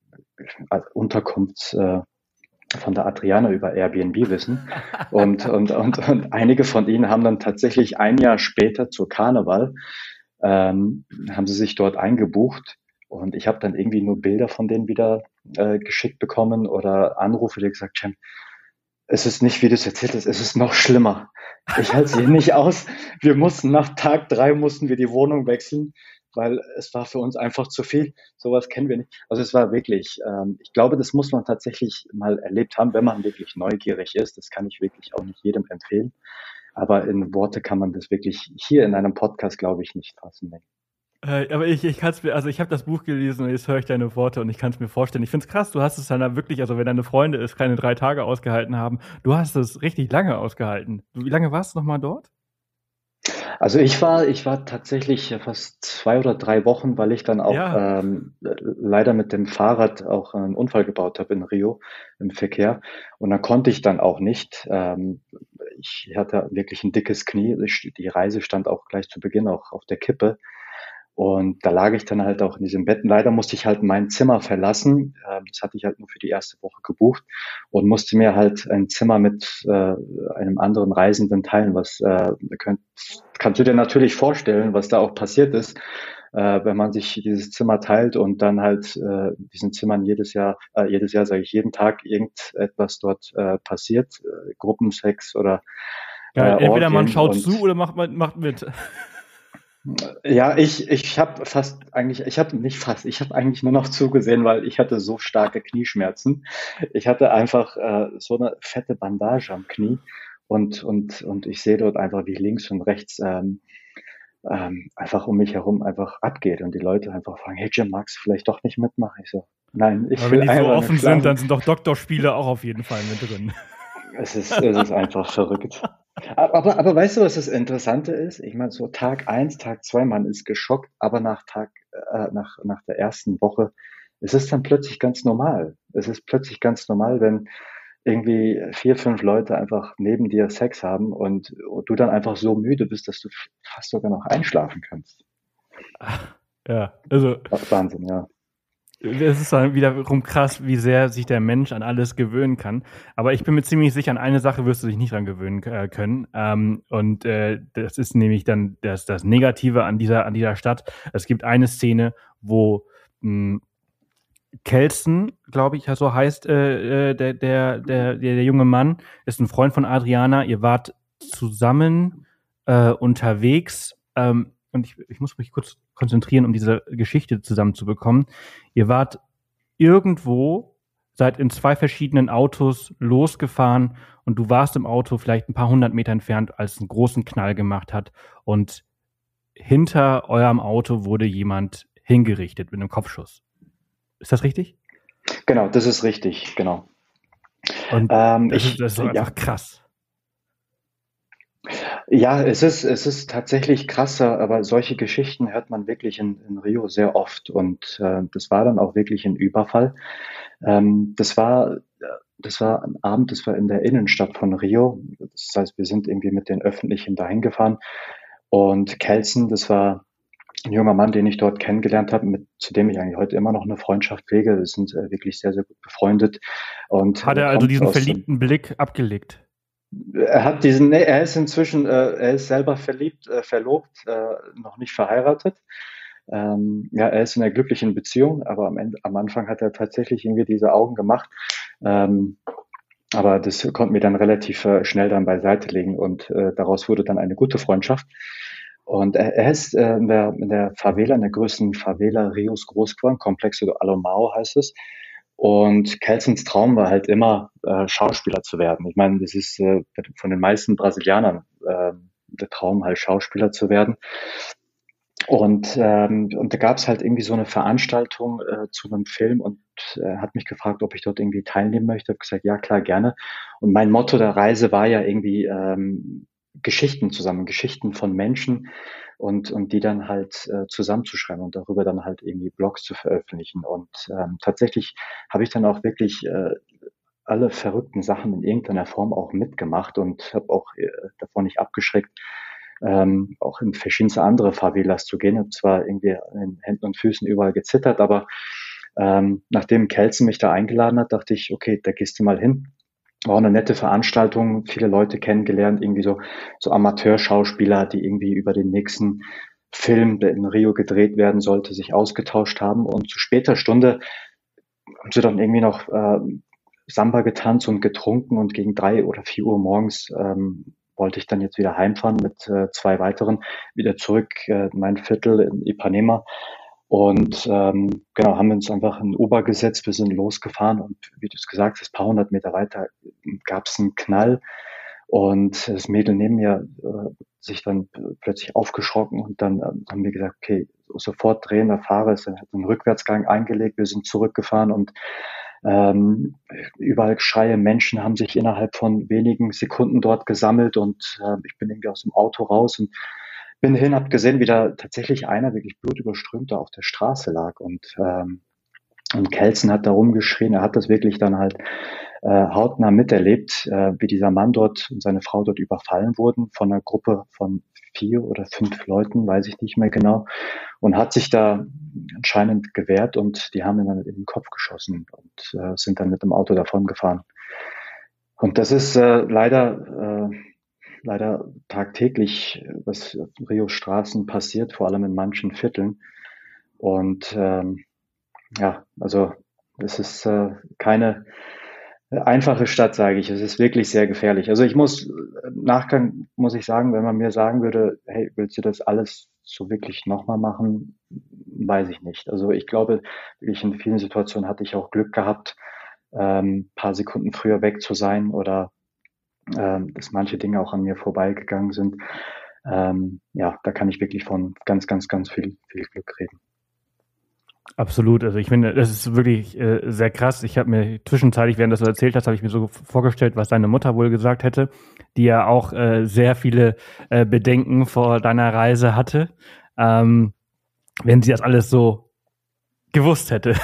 Unterkunft äh, von der Adriana über Airbnb wissen. Und, und, und, und einige von ihnen haben dann tatsächlich ein Jahr später zur Karneval, ähm, haben sie sich dort eingebucht. Und ich habe dann irgendwie nur Bilder von denen wieder äh, geschickt bekommen oder Anrufe, die gesagt, Cem, es ist nicht, wie du es erzählt hast, es ist noch schlimmer. Ich halte es hier nicht aus. Wir mussten nach Tag drei mussten wir die Wohnung wechseln, weil es war für uns einfach zu viel. Sowas kennen wir nicht. Also es war wirklich, ähm, ich glaube, das muss man tatsächlich mal erlebt haben, wenn man wirklich neugierig ist. Das kann ich wirklich auch nicht jedem empfehlen. Aber in Worte kann man das wirklich hier in einem Podcast, glaube ich, nicht fassen. Äh, aber ich, ich kann es mir, also ich habe das Buch gelesen und jetzt höre ich deine Worte und ich kann es mir vorstellen. Ich finde es krass, du hast es dann da wirklich, also wenn deine Freunde es keine drei Tage ausgehalten haben, du hast es richtig lange ausgehalten. Wie lange warst du nochmal dort? Also ich war, ich war tatsächlich fast zwei oder drei Wochen, weil ich dann auch Ja. ähm, leider mit dem Fahrrad auch einen Unfall gebaut habe in Rio im Verkehr. Und dann konnte ich dann auch nicht. Ähm, ich hatte wirklich ein dickes Knie. Ich, die Reise stand auch gleich zu Beginn auch auf der Kippe. Und da lag ich dann halt auch in diesem Bett. Leider musste ich halt mein Zimmer verlassen. Ähm, das hatte ich halt nur für die erste Woche gebucht und musste mir halt ein Zimmer mit äh, einem anderen Reisenden teilen. Was äh, könnt, kannst du dir natürlich vorstellen, was da auch passiert ist, äh, wenn man sich dieses Zimmer teilt und dann halt äh, diesen Zimmern jedes Jahr, äh, jedes Jahr sage ich jeden Tag irgendetwas dort äh, passiert, äh, Gruppensex oder Geil. äh, Entweder man Orgien schaut zu und oder macht, macht mit. ja, ich, ich habe fast eigentlich, ich habe nicht fast, ich habe eigentlich nur noch zugesehen, weil ich hatte so starke Knieschmerzen. Ich hatte einfach äh, so eine fette Bandage am Knie und, und, und ich sehe dort einfach, wie links und rechts ähm, ähm, einfach um mich herum einfach abgeht und die Leute einfach fragen, hey Jim, magst du vielleicht doch nicht mitmachen? Ich so, nein, ich Aber wenn will die so einfach nur offen sind, schlafen. dann sind doch Doktorspiele auch auf jeden Fall mit drin. Es ist, es ist einfach verrückt. Aber, aber weißt du, was das Interessante ist? Ich meine, so Tag eins, Tag zwei, man ist geschockt, aber nach Tag, äh, nach, nach der ersten Woche ist es dann plötzlich ganz normal. Es ist plötzlich ganz normal, wenn irgendwie vier, fünf Leute einfach neben dir Sex haben und, und du dann einfach so müde bist, dass du fast sogar noch einschlafen kannst. Ja, also Wahnsinn, ja. Es ist dann wiederum krass, wie sehr sich der Mensch an alles gewöhnen kann. Aber ich bin mir ziemlich sicher, an eine Sache wirst du dich nicht dran gewöhnen äh, können. Ähm, und äh, das ist nämlich dann das, das Negative an dieser, an dieser Stadt. Es gibt eine Szene, wo mh, Kelsen, glaube ich, so heißt äh, äh, der, der, der, der junge Mann, ist ein Freund von Adriana. Ihr wart zusammen äh, unterwegs. Ähm, und ich, ich muss mich kurz konzentrieren, um diese Geschichte zusammenzubekommen. Ihr wart irgendwo, seid in zwei verschiedenen Autos losgefahren und du warst im Auto vielleicht ein paar hundert Meter entfernt, als es einen großen Knall gemacht hat und hinter eurem Auto wurde jemand hingerichtet mit einem Kopfschuss. Ist das richtig? Genau, das ist richtig, genau. Und Ähm, das ist, ich, das ist doch ja. einfach krass. Ja, es ist, es ist tatsächlich krasser, aber solche Geschichten hört man wirklich in, in Rio sehr oft. Und äh, das war dann auch wirklich ein Überfall. Ähm, das war, das war ein Abend, das war in der Innenstadt von Rio. Das heißt, wir sind irgendwie mit den Öffentlichen dahin gefahren. Und Kelsen, das war ein junger Mann, den ich dort kennengelernt habe, mit, zu dem ich eigentlich heute immer noch eine Freundschaft pflege. Wir sind äh, wirklich sehr, sehr gut befreundet. Und Hat er er also kommt diesen aus, verliebten Blick abgelegt? er hat diesen, nee, er ist inzwischen, äh, er ist selber verliebt, äh, verlobt, äh, noch nicht verheiratet. Ähm, ja, er ist in einer glücklichen Beziehung, aber am Ende, am Anfang hat er tatsächlich irgendwie diese Augen gemacht. Ähm, aber das konnten wir dann relativ äh, schnell dann beiseite legen und äh, daraus wurde dann eine gute Freundschaft. Und er, er ist äh, in, der, in der Favela, in der größten Favela Rios groß geworden, Complexo do Alemão heißt es. Und Kelsens Traum war halt immer, äh, Schauspieler zu werden. Ich meine, das ist äh, von den meisten Brasilianern äh, der Traum, halt Schauspieler zu werden. Und, ähm, und da gab es halt irgendwie so eine Veranstaltung äh, zu einem Film und er äh, hat mich gefragt, ob ich dort irgendwie teilnehmen möchte. Ich habe gesagt, ja klar, gerne. Und mein Motto der Reise war ja irgendwie ähm, Geschichten zusammen, Geschichten von Menschen und, und die dann halt äh, zusammenzuschreiben und darüber dann halt irgendwie Blogs zu veröffentlichen. Und ähm, tatsächlich habe ich dann auch wirklich äh, alle verrückten Sachen in irgendeiner Form auch mitgemacht und habe auch äh, davon nicht abgeschreckt, ähm, auch in verschiedenste andere Favelas zu gehen. Ich habe zwar irgendwie in Händen und Füßen überall gezittert, aber ähm, nachdem Kelsen mich da eingeladen hat, dachte ich, okay, da gehst du mal hin. War auch eine nette Veranstaltung, viele Leute kennengelernt, irgendwie so, so Amateurschauspieler, die irgendwie über den nächsten Film, der in Rio gedreht werden sollte, sich ausgetauscht haben. Und zu später Stunde haben sie dann irgendwie noch äh, Samba getanzt und getrunken und gegen drei oder vier Uhr morgens ähm, wollte ich dann jetzt wieder heimfahren mit äh, zwei weiteren, wieder zurück äh, in mein Viertel in Ipanema. Und ähm, genau, haben wir uns einfach in Uber gesetzt, wir sind losgefahren und wie du es gesagt hast, ein paar hundert Meter weiter gab es einen Knall und das Mädel neben mir äh, sich dann plötzlich aufgeschrocken und dann äh, haben wir gesagt, okay, sofort drehen, der Fahrer ist dann hat einen Rückwärtsgang eingelegt, wir sind zurückgefahren und ähm, überall Schreie, Menschen haben sich innerhalb von wenigen Sekunden dort gesammelt und äh, ich bin irgendwie aus dem Auto raus und bin hin, habe gesehen, wie da tatsächlich einer wirklich blutüberströmt da auf der Straße lag und ähm, und Kelsen hat da rumgeschrien, er hat das wirklich dann halt äh, hautnah miterlebt, äh, wie dieser Mann dort und seine Frau dort überfallen wurden von einer Gruppe von vier oder fünf Leuten, weiß ich nicht mehr genau, und hat sich da anscheinend gewehrt und die haben ihn dann in den Kopf geschossen und äh, sind dann mit dem Auto davon gefahren. Und das ist äh, leider äh, leider tagtäglich, was auf Rio Straßen passiert, vor allem in manchen Vierteln. Und ähm, ja, also es ist äh, keine einfache Stadt, sage ich. Es ist wirklich sehr gefährlich. Also ich muss im Nachgang muss ich sagen, wenn man mir sagen würde, hey, willst du das alles so wirklich nochmal machen, weiß ich nicht. Also ich glaube, wirklich in vielen Situationen hatte ich auch Glück gehabt, ähm, paar Sekunden früher weg zu sein oder ähm, dass manche Dinge auch an mir vorbeigegangen sind. Ähm, ja, da kann ich wirklich von ganz, ganz, ganz viel, viel Glück reden. Absolut, also ich finde, das ist wirklich äh, sehr krass. Ich habe mir zwischenzeitlich, während du das erzählt hast, habe ich mir so vorgestellt, was deine Mutter wohl gesagt hätte, die ja auch äh, sehr viele äh, Bedenken vor deiner Reise hatte, ähm, wenn sie das alles so gewusst hätte.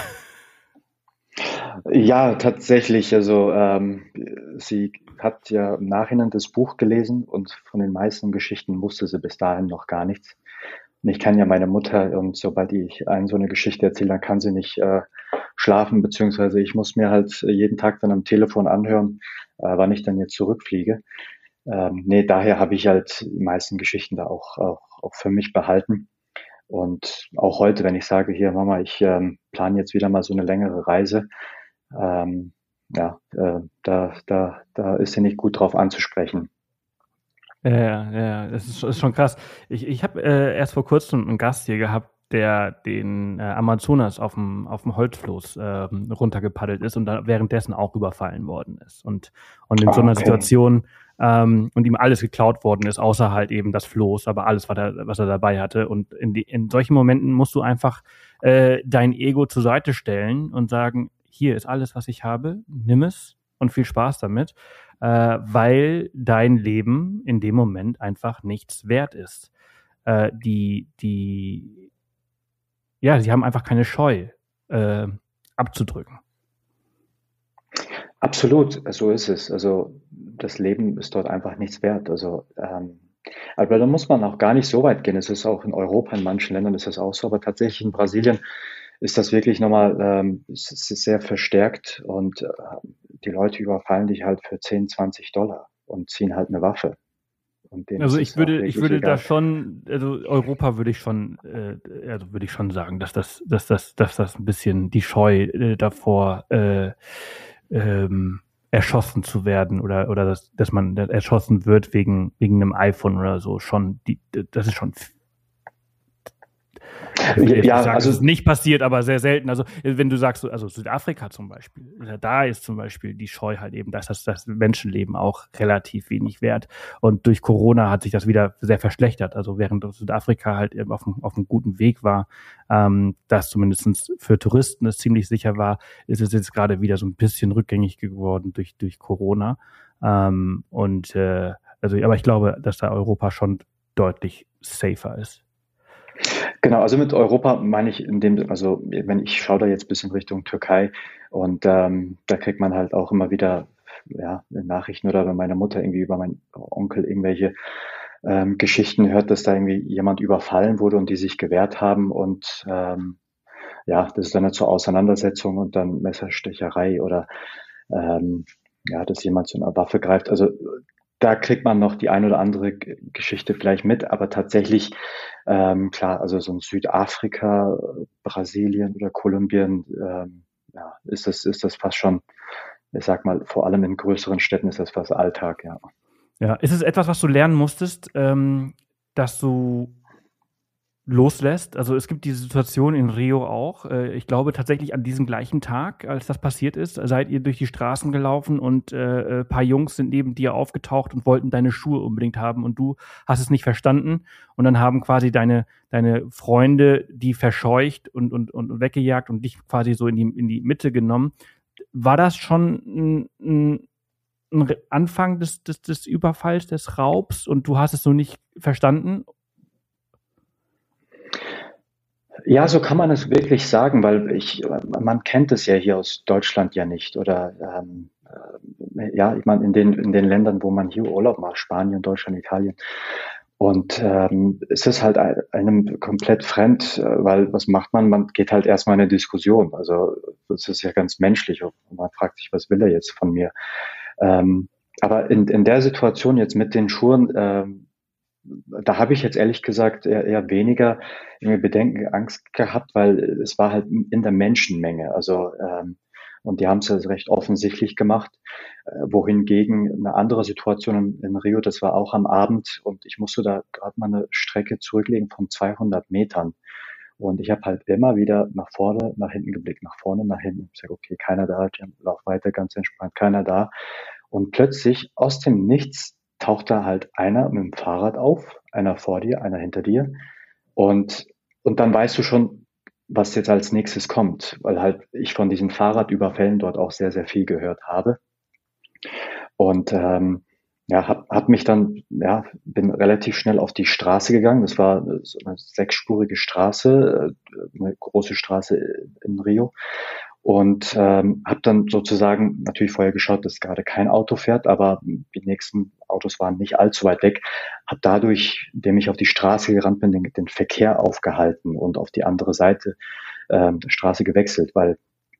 Ja, tatsächlich. Also ähm, sie hat ja im Nachhinein das Buch gelesen und von den meisten Geschichten wusste sie bis dahin noch gar nichts. Und ich kenne ja meine Mutter und sobald ich eine so eine Geschichte erzähle, dann kann sie nicht äh, schlafen, beziehungsweise ich muss mir halt jeden Tag dann am Telefon anhören, äh, wann ich dann jetzt zurückfliege. Ähm, nee, daher habe ich halt die meisten Geschichten da auch, auch, auch für mich behalten. Und auch heute, wenn ich sage, hier Mama, ich ähm, plane jetzt wieder mal so eine längere Reise, ähm, ja, äh, da, da, da ist sie nicht gut drauf anzusprechen. Ja, ja, ja, das ist, ist schon krass. Ich, ich habe äh, erst vor kurzem einen Gast hier gehabt, der den äh, Amazonas auf dem auf dem Holzfloß ähm, runtergepaddelt ist und dann währenddessen auch überfallen worden ist. Und, und in so Ah, einer okay. Situation ähm, und ihm alles geklaut worden ist, außer halt eben das Floß, aber alles, was er, was er dabei hatte. Und in, die, in solchen Momenten musst du einfach äh, dein Ego zur Seite stellen und sagen, hier ist alles, was ich habe, nimm es und viel Spaß damit, äh, weil dein Leben in dem Moment einfach nichts wert ist. Äh, die, die, ja, sie haben einfach keine Scheu, äh, abzudrücken. Absolut, so ist es. Also das Leben ist dort einfach nichts wert. Also, ähm, aber da muss man auch gar nicht so weit gehen. Es ist auch in Europa, in manchen Ländern ist das auch so, aber tatsächlich in Brasilien ist das wirklich nochmal ähm, es ist sehr verstärkt und äh, die Leute überfallen dich halt für zehn, zwanzig Dollar und ziehen halt eine Waffe. Und denen Also ist ich es auch würde, ich wirklich würde da egal. schon, also Europa würde ich schon, äh, also würde ich schon sagen, dass das, dass das, dass das ein bisschen die Scheu äh, davor, äh, ähm, erschossen zu werden oder oder dass, dass man erschossen wird wegen wegen einem iPhone oder so schon, die, das ist schon. Ich will jetzt nicht Ja, sagen, dass es also nicht passiert, aber sehr selten. Also wenn du sagst, also Südafrika zum Beispiel, da ist zum Beispiel die Scheu halt eben, dass das, das Menschenleben auch relativ wenig wert. Und durch Corona hat sich das wieder sehr verschlechtert. Also während Südafrika halt eben auf, auf einem guten Weg war, ähm, das zumindest für Touristen es ziemlich sicher war, ist es jetzt gerade wieder so ein bisschen rückgängig geworden durch, durch Corona. Ähm, und äh, also, aber ich glaube, dass da Europa schon deutlich safer ist. genau, also mit Europa meine ich in dem, also wenn ich schaue da jetzt ein bisschen Richtung Türkei und ähm, da kriegt man halt auch immer wieder ja, Nachrichten oder wenn meine Mutter irgendwie über meinen Onkel irgendwelche ähm, Geschichten hört, dass da irgendwie jemand überfallen wurde und die sich gewehrt haben und ähm, ja, das ist dann eine zur Auseinandersetzung und dann Messerstecherei oder ähm, ja, dass jemand zu einer Waffe greift. Also da kriegt man noch die ein oder andere G- Geschichte vielleicht mit, aber tatsächlich, ähm, klar, also so in Südafrika, Brasilien oder Kolumbien, ähm, ja, ist das, ist das fast schon, ich sag mal, vor allem in größeren Städten ist das fast Alltag, ja. Ja, ist es etwas, was du lernen musstest, ähm, dass du loslässt? Also es gibt diese Situation in Rio auch. Äh, ich glaube tatsächlich an diesem gleichen Tag, als das passiert ist, seid ihr durch die Straßen gelaufen und äh, ein paar Jungs sind neben dir aufgetaucht und wollten deine Schuhe unbedingt haben und du hast es nicht verstanden und dann haben quasi deine, deine Freunde die verscheucht und, und, und weggejagt und dich quasi so in die, in die Mitte genommen. War das schon ein, ein ein Anfang des, des, des Überfalls, des Raubs und du hast es so nicht verstanden? Ja, so kann man es wirklich sagen, weil ich, man kennt es ja hier aus Deutschland ja nicht oder ähm, äh, ja, ich meine in den in den Ländern, wo man hier Urlaub macht, Spanien, Deutschland, Italien. Und ähm, es ist halt ein- einem komplett fremd, äh, weil was macht man? Man geht halt erstmal in eine Diskussion. Also das ist ja ganz menschlich. Und man fragt sich, was will er jetzt von mir? Ähm, aber in, in der Situation jetzt mit den Schuhen, ähm, da habe ich jetzt ehrlich gesagt eher, eher weniger irgendwie Bedenken, Angst gehabt, weil es war halt in der Menschenmenge. Also ähm, und die haben es ja recht offensichtlich gemacht. Äh, wohingegen eine andere Situation in, in Rio, das war auch am Abend und ich musste da gerade mal eine Strecke zurücklegen von zweihundert Metern. Und ich habe halt immer wieder nach vorne, nach hinten geblickt, nach vorne, nach hinten. Ich sage, okay, keiner da, ich lauf weiter, ganz entspannt, keiner da. Und plötzlich aus dem Nichts taucht da halt einer mit dem Fahrrad auf, einer vor dir, einer hinter dir. Und, und dann weißt du schon, was jetzt als nächstes kommt, weil halt ich von diesen Fahrradüberfällen dort auch sehr, sehr viel gehört habe. Und ähm, ja, hab, hab mich dann, ja, bin relativ schnell auf die Straße gegangen. Das war so eine sechsspurige Straße, äh, eine große Straße in Rio. Und ähm, habe dann sozusagen natürlich vorher geschaut, dass gerade kein Auto fährt, aber die nächsten Autos waren nicht allzu weit weg. Habe dadurch, indem ich auf die Straße gerannt bin, den, den Verkehr aufgehalten und auf die andere Seite ähm, der Straße gewechselt, weil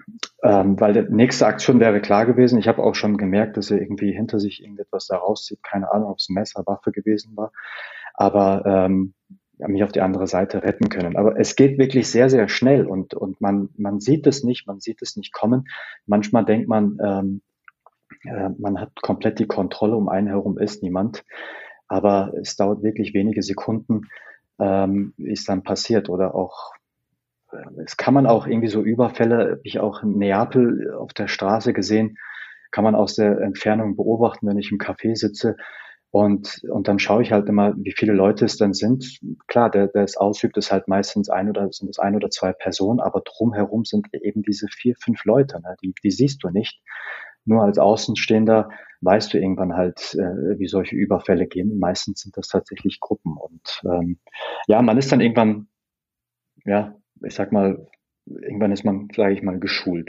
Ähm, weil die nächste Aktion wäre klar gewesen. Ich habe auch schon gemerkt, dass er irgendwie hinter sich irgendetwas da rauszieht. Keine Ahnung, ob es ein Messer, Waffe gewesen war. Aber ähm, ja, mich auf die andere Seite retten können. Aber es geht wirklich sehr, sehr schnell und, und man, man sieht es nicht, man sieht es nicht kommen. Manchmal denkt man, ähm, äh, man hat komplett die Kontrolle, um einen herum ist niemand. Aber es dauert wirklich wenige Sekunden, ähm, wie es dann passiert. Oder auch, äh, es kann man auch irgendwie so Überfälle, habe ich auch in Neapel auf der Straße gesehen, kann man aus der Entfernung beobachten, wenn ich im Café sitze. Und, und dann schaue ich halt immer, wie viele Leute es dann sind. Klar, der, der es ausübt, ist halt meistens ein oder sind es ein oder zwei Personen, aber drumherum sind eben diese vier, fünf Leute, ne? Die, die siehst du nicht. Nur als Außenstehender weißt du irgendwann halt, äh, wie solche Überfälle gehen. Meistens sind das tatsächlich Gruppen. Und ähm, ja, man ist dann irgendwann, ja, ich sag mal, irgendwann ist man, sage ich mal, geschult.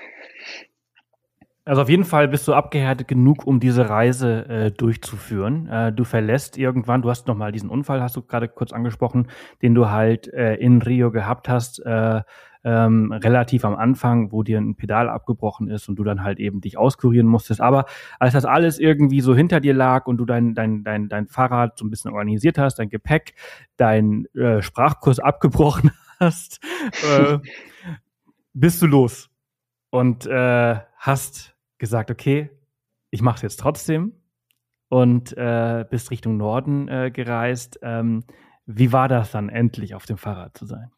Also auf jeden Fall bist du abgehärtet genug, um diese Reise äh, durchzuführen. Äh, du verlässt irgendwann, du hast nochmal diesen Unfall, hast du gerade kurz angesprochen, den du halt äh, in Rio gehabt hast, äh, ähm, relativ am Anfang, wo dir ein Pedal abgebrochen ist und du dann halt eben dich auskurieren musstest. Aber als das alles irgendwie so hinter dir lag und du dein, dein, dein, dein Fahrrad so ein bisschen organisiert hast, dein Gepäck, dein äh, Sprachkurs abgebrochen hast, äh, bist du los und äh, hast gesagt, okay, ich mache es jetzt trotzdem und äh, bist Richtung Norden äh, gereist. Ähm, wie war das dann endlich auf dem Fahrrad zu sein?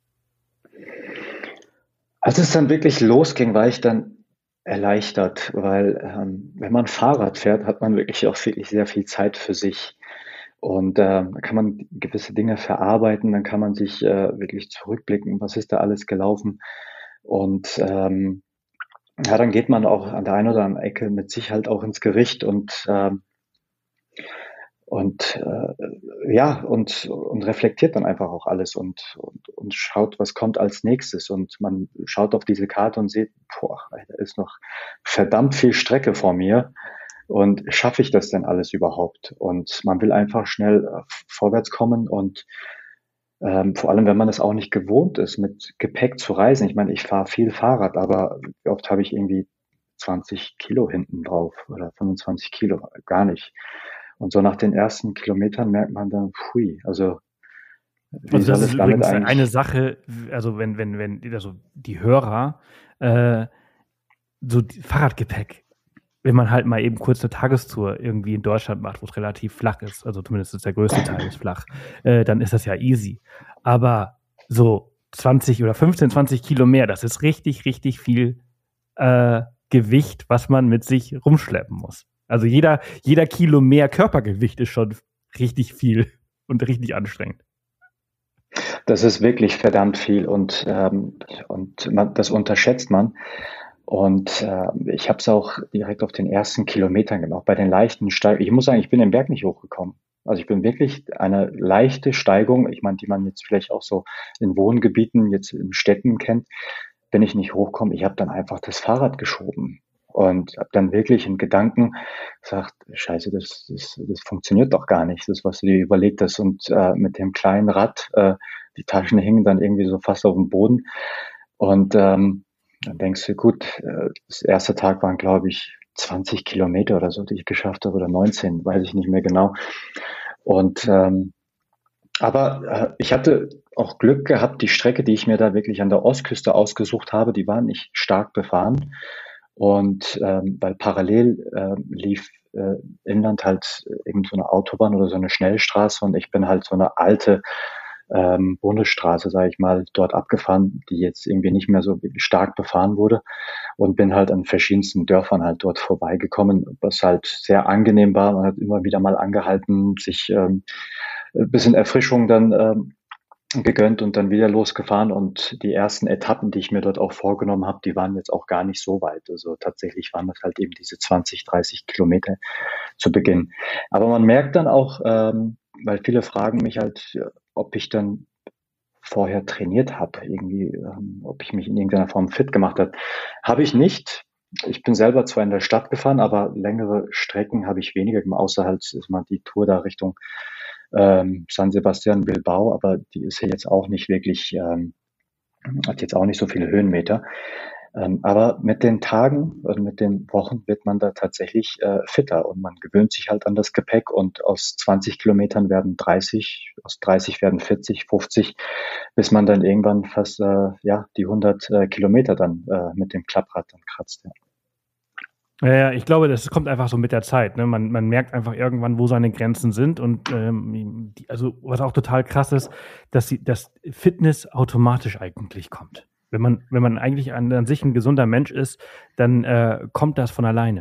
Als es dann wirklich losging, war ich dann erleichtert, weil ähm, wenn man Fahrrad fährt, hat man wirklich auch wirklich sehr viel Zeit für sich. Und äh, da kann man gewisse Dinge verarbeiten, dann kann man sich äh, wirklich zurückblicken, was ist da alles gelaufen. Und ähm, ja, dann geht man auch an der einen oder anderen Ecke mit sich halt auch ins Gericht und ähm, und äh, ja, und, und reflektiert dann einfach auch alles und, und, und schaut, was kommt als nächstes. Und man schaut auf diese Karte und sieht, boah, da ist noch verdammt viel Strecke vor mir. Und schaffe ich das denn alles überhaupt? Und man will einfach schnell äh, vorwärts kommen und ähm, vor allem, wenn man es auch nicht gewohnt ist, mit Gepäck zu reisen. Ich meine, ich fahre viel Fahrrad, aber wie oft habe ich irgendwie zwanzig Kilo hinten drauf oder fünfundzwanzig Kilo? Gar nicht. Und so nach den ersten Kilometern merkt man dann, pfui, also wie Also das soll ist ich damit übrigens eine eigentlich? Sache, also wenn, wenn, wenn, also die Hörer, äh, so die Fahrradgepäck, wenn man halt mal eben kurz eine Tagestour irgendwie in Deutschland macht, wo es relativ flach ist, also zumindest ist der größte Teil ist flach, äh, dann ist das ja easy. Aber so zwanzig oder fünfzehn, zwanzig Kilo mehr, das ist richtig, richtig viel äh, Gewicht, was man mit sich rumschleppen muss. Also jeder, jeder Kilo mehr Körpergewicht ist schon richtig viel und richtig anstrengend. Das ist wirklich verdammt viel und, ähm, und man, das unterschätzt man. Und äh, ich habe es auch direkt auf den ersten Kilometern gemacht. Bei den leichten Steigungen, ich muss sagen, ich bin den Berg nicht hochgekommen. Also ich bin wirklich eine leichte Steigung, ich meine, die man jetzt vielleicht auch so in Wohngebieten, jetzt in Städten kennt, bin ich nicht hochgekommen. Ich habe dann einfach das Fahrrad geschoben und habe dann wirklich in Gedanken gesagt, scheiße, das, das, das funktioniert doch gar nicht, das, was du dir überlegt hast. Und äh, mit dem kleinen Rad, äh, die Taschen hingen dann irgendwie so fast auf dem Boden. Und ähm, dann denkst du, gut, äh, das erste Tag waren, glaube ich, zwanzig Kilometer oder so, die ich geschafft habe, oder neunzehn, weiß ich nicht mehr genau. Und ähm, aber äh, ich hatte auch Glück gehabt, die Strecke, die ich mir da wirklich an der Ostküste ausgesucht habe, die war nicht stark befahren. Und ähm, weil parallel äh, lief äh, inland halt eben so eine Autobahn oder so eine Schnellstraße und ich bin halt so eine alte ähm, Bundesstraße, sage ich mal, dort abgefahren, die jetzt irgendwie nicht mehr so stark befahren wurde und bin halt an verschiedensten Dörfern halt dort vorbeigekommen, was halt sehr angenehm war. Man hat immer wieder mal angehalten, sich ähm, ein bisschen Erfrischung dann ähm, gegönnt und dann wieder losgefahren. Und die ersten Etappen, die ich mir dort auch vorgenommen habe, die waren jetzt auch gar nicht so weit. Also tatsächlich waren das halt eben diese zwanzig, dreißig Kilometer zu Beginn. Aber man merkt dann auch, ähm, weil viele fragen mich halt, ob ich dann vorher trainiert habe, irgendwie, ähm, ob ich mich in irgendeiner Form fit gemacht habe. Habe ich nicht. Ich bin selber zwar in der Stadt gefahren, aber längere Strecken habe ich weniger gemacht, außer halt ist mal die Tour da Richtung ähm, San Sebastian, Bilbao, aber die ist ja jetzt auch nicht wirklich, ähm, hat jetzt auch nicht so viele Höhenmeter. Ähm, aber mit den Tagen und mit den Wochen wird man da tatsächlich äh, fitter und man gewöhnt sich halt an das Gepäck und aus zwanzig Kilometern werden dreißig, aus dreißig werden vierzig, fünfzig, bis man dann irgendwann fast äh, ja die hundert äh, Kilometer dann äh, mit dem Klapprad dann kratzt. Ja. Ja, ja, ich glaube, das kommt einfach so mit der Zeit. Ne? Man, man merkt einfach irgendwann, wo seine Grenzen sind. Und ähm, die, also was auch total krass ist, dass die, dass Fitness automatisch eigentlich kommt. Wenn man, wenn man eigentlich an, an sich ein gesunder Mensch ist, dann äh, kommt das von alleine.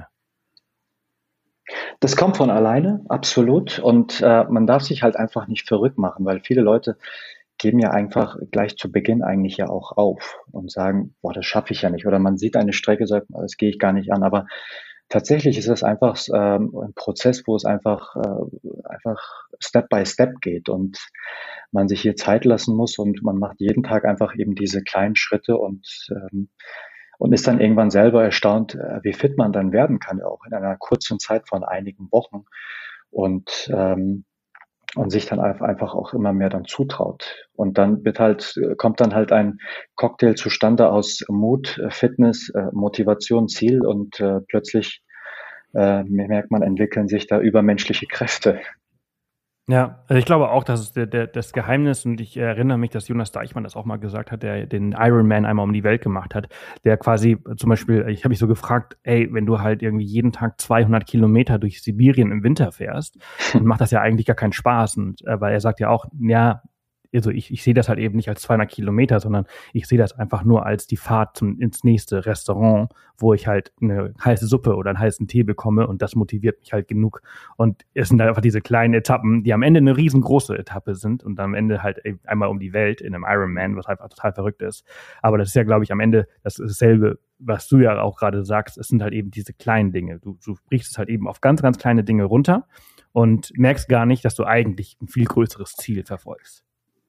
Das kommt von alleine, absolut. Und äh, man darf sich halt einfach nicht verrückt machen, weil viele Leute geben ja einfach gleich zu Beginn eigentlich ja auch auf und sagen, boah, das schaffe ich ja nicht. Oder man sieht eine Strecke, sagt, das gehe ich gar nicht an. Aber tatsächlich ist es einfach ähm, ein Prozess, wo es einfach, äh, einfach Step by Step geht und man sich hier Zeit lassen muss und man macht jeden Tag einfach eben diese kleinen Schritte und ähm, und ist dann irgendwann selber erstaunt, äh, wie fit man dann werden kann, auch in einer kurzen Zeit von einigen Wochen und ähm, und sich dann einfach auch immer mehr dann zutraut. Und dann wird halt, kommt dann halt ein Cocktail zustande aus Mut, äh, Fitness, äh, Motivation, Ziel und äh, plötzlich äh, merkt man, entwickeln sich da übermenschliche Kräfte. Ja, also ich glaube auch, dass es der, der, das Geheimnis, und ich erinnere mich, dass Jonas Deichmann das auch mal gesagt hat, der den Ironman einmal um die Welt gemacht hat, der quasi zum Beispiel, ich habe mich so gefragt, ey, wenn du halt irgendwie jeden Tag zweihundert Kilometer durch Sibirien im Winter fährst, dann macht das ja eigentlich gar keinen Spaß. Und äh, weil er sagt ja auch, ja, also ich, ich sehe das halt eben nicht als zweihundert Kilometer, sondern ich sehe das einfach nur als die Fahrt zum, ins nächste Restaurant, wo ich halt eine heiße Suppe oder einen heißen Tee bekomme, und das motiviert mich halt genug. Und es sind halt einfach diese kleinen Etappen, die am Ende eine riesengroße Etappe sind und am Ende halt einmal um die Welt in einem Ironman, was einfach total verrückt ist. Aber das ist ja, glaube ich, am Ende das ist dasselbe, was du ja auch gerade sagst. Es sind halt eben diese kleinen Dinge. Du, du brichst es halt eben auf ganz, ganz kleine Dinge runter und merkst gar nicht, dass du eigentlich ein viel größeres Ziel verfolgst.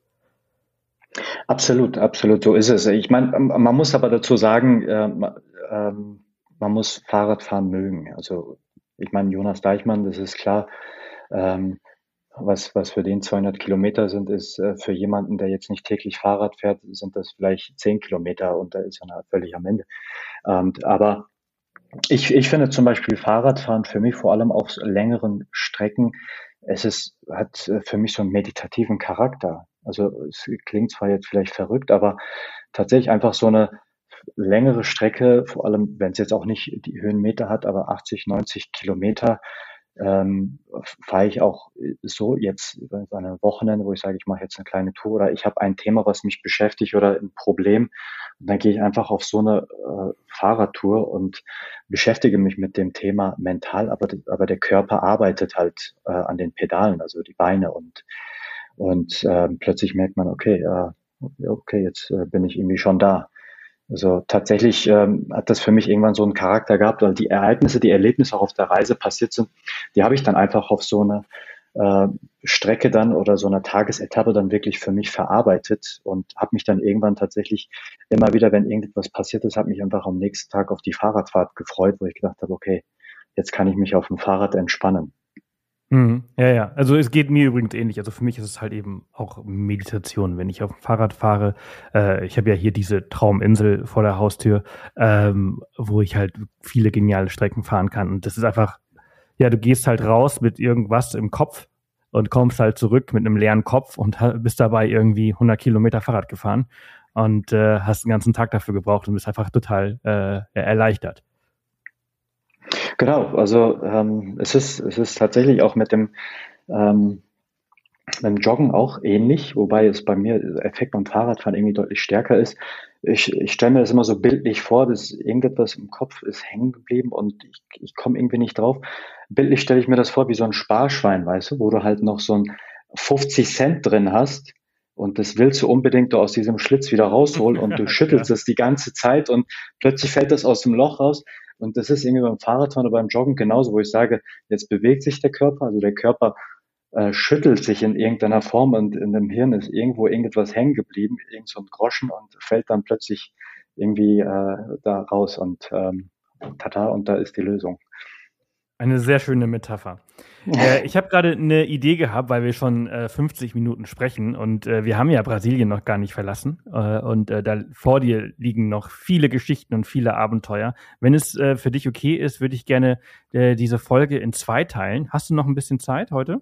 Absolut, absolut, so ist es. Ich meine, man muss aber dazu sagen, äh, ähm, man muss Fahrradfahren mögen. Also ich meine, Jonas Deichmann, das ist klar, ähm, was, was für den zweihundert Kilometer sind, ist äh, für jemanden, der jetzt nicht täglich Fahrrad fährt, sind das vielleicht zehn Kilometer und da ist er völlig am Ende. Ähm, aber ich, ich finde zum Beispiel Fahrradfahren für mich vor allem auf längeren Strecken, es ist, hat äh, für mich so einen meditativen Charakter. Also es klingt zwar jetzt vielleicht verrückt, aber tatsächlich einfach so eine längere Strecke, vor allem wenn es jetzt auch nicht die Höhenmeter hat, aber achtzig, neunzig Kilometer, ähm, fahre ich auch so jetzt an einem Wochenende, wo ich sage, ich mache jetzt eine kleine Tour oder ich habe ein Thema, was mich beschäftigt oder ein Problem. Und dann gehe ich einfach auf so eine äh, Fahrradtour und beschäftige mich mit dem Thema mental, aber, aber der Körper arbeitet halt äh, an den Pedalen, also die Beine und, und äh, plötzlich merkt man, okay, äh, okay, jetzt äh, bin ich irgendwie schon da. Also tatsächlich ähm, hat das für mich irgendwann so einen Charakter gehabt, weil die Ereignisse, die Erlebnisse auch auf der Reise passiert sind, die habe ich dann einfach auf so eine äh, Strecke dann oder so einer Tagesetappe dann wirklich für mich verarbeitet und habe mich dann irgendwann tatsächlich immer wieder, wenn irgendetwas passiert ist, habe mich einfach am nächsten Tag auf die Fahrradfahrt gefreut, wo ich gedacht habe, okay, jetzt kann ich mich auf dem Fahrrad entspannen. Mhm. Ja, ja. Also es geht mir übrigens ähnlich. Also für mich ist es halt eben auch Meditation, wenn ich auf dem Fahrrad fahre. Äh, ich habe ja hier diese Trauminsel vor der Haustür, ähm, wo ich halt viele geniale Strecken fahren kann. Und das ist einfach, ja, du gehst halt raus mit irgendwas im Kopf und kommst halt zurück mit einem leeren Kopf und ha- bist dabei irgendwie hundert Kilometer Fahrrad gefahren und äh, hast den ganzen Tag dafür gebraucht und bist einfach total äh, erleichtert. Genau, also ähm, es ist, es ist tatsächlich auch mit dem ähm, beim Joggen auch ähnlich, wobei es bei mir der Effekt beim Fahrradfahren irgendwie deutlich stärker ist. Ich, ich stelle mir das immer so bildlich vor, dass irgendetwas im Kopf ist hängen geblieben und ich, ich komme irgendwie nicht drauf. Bildlich stelle ich mir das vor wie so ein Sparschwein, weißt du, wo du halt noch so ein fünfzig Cent drin hast und das willst du unbedingt aus diesem Schlitz wieder rausholen und du schüttelst Ja. es die ganze Zeit und plötzlich fällt das aus dem Loch raus. Und das ist irgendwie beim Fahrradfahren oder beim Joggen genauso, wo ich sage, jetzt bewegt sich der Körper, also der Körper äh, schüttelt sich in irgendeiner Form und in dem Hirn ist irgendwo irgendetwas hängen geblieben, irgend so ein Groschen und fällt dann plötzlich irgendwie äh, da raus und ähm, tata, und da ist die Lösung. Eine sehr schöne Metapher. Äh, ich habe gerade eine Idee gehabt, weil wir schon äh, fünfzig Minuten sprechen und äh, wir haben ja Brasilien noch gar nicht verlassen. Äh, und äh, da vor dir liegen noch viele Geschichten und viele Abenteuer. Wenn es äh, für dich okay ist, würde ich gerne äh, diese Folge in zwei teilen. Hast du noch ein bisschen Zeit heute?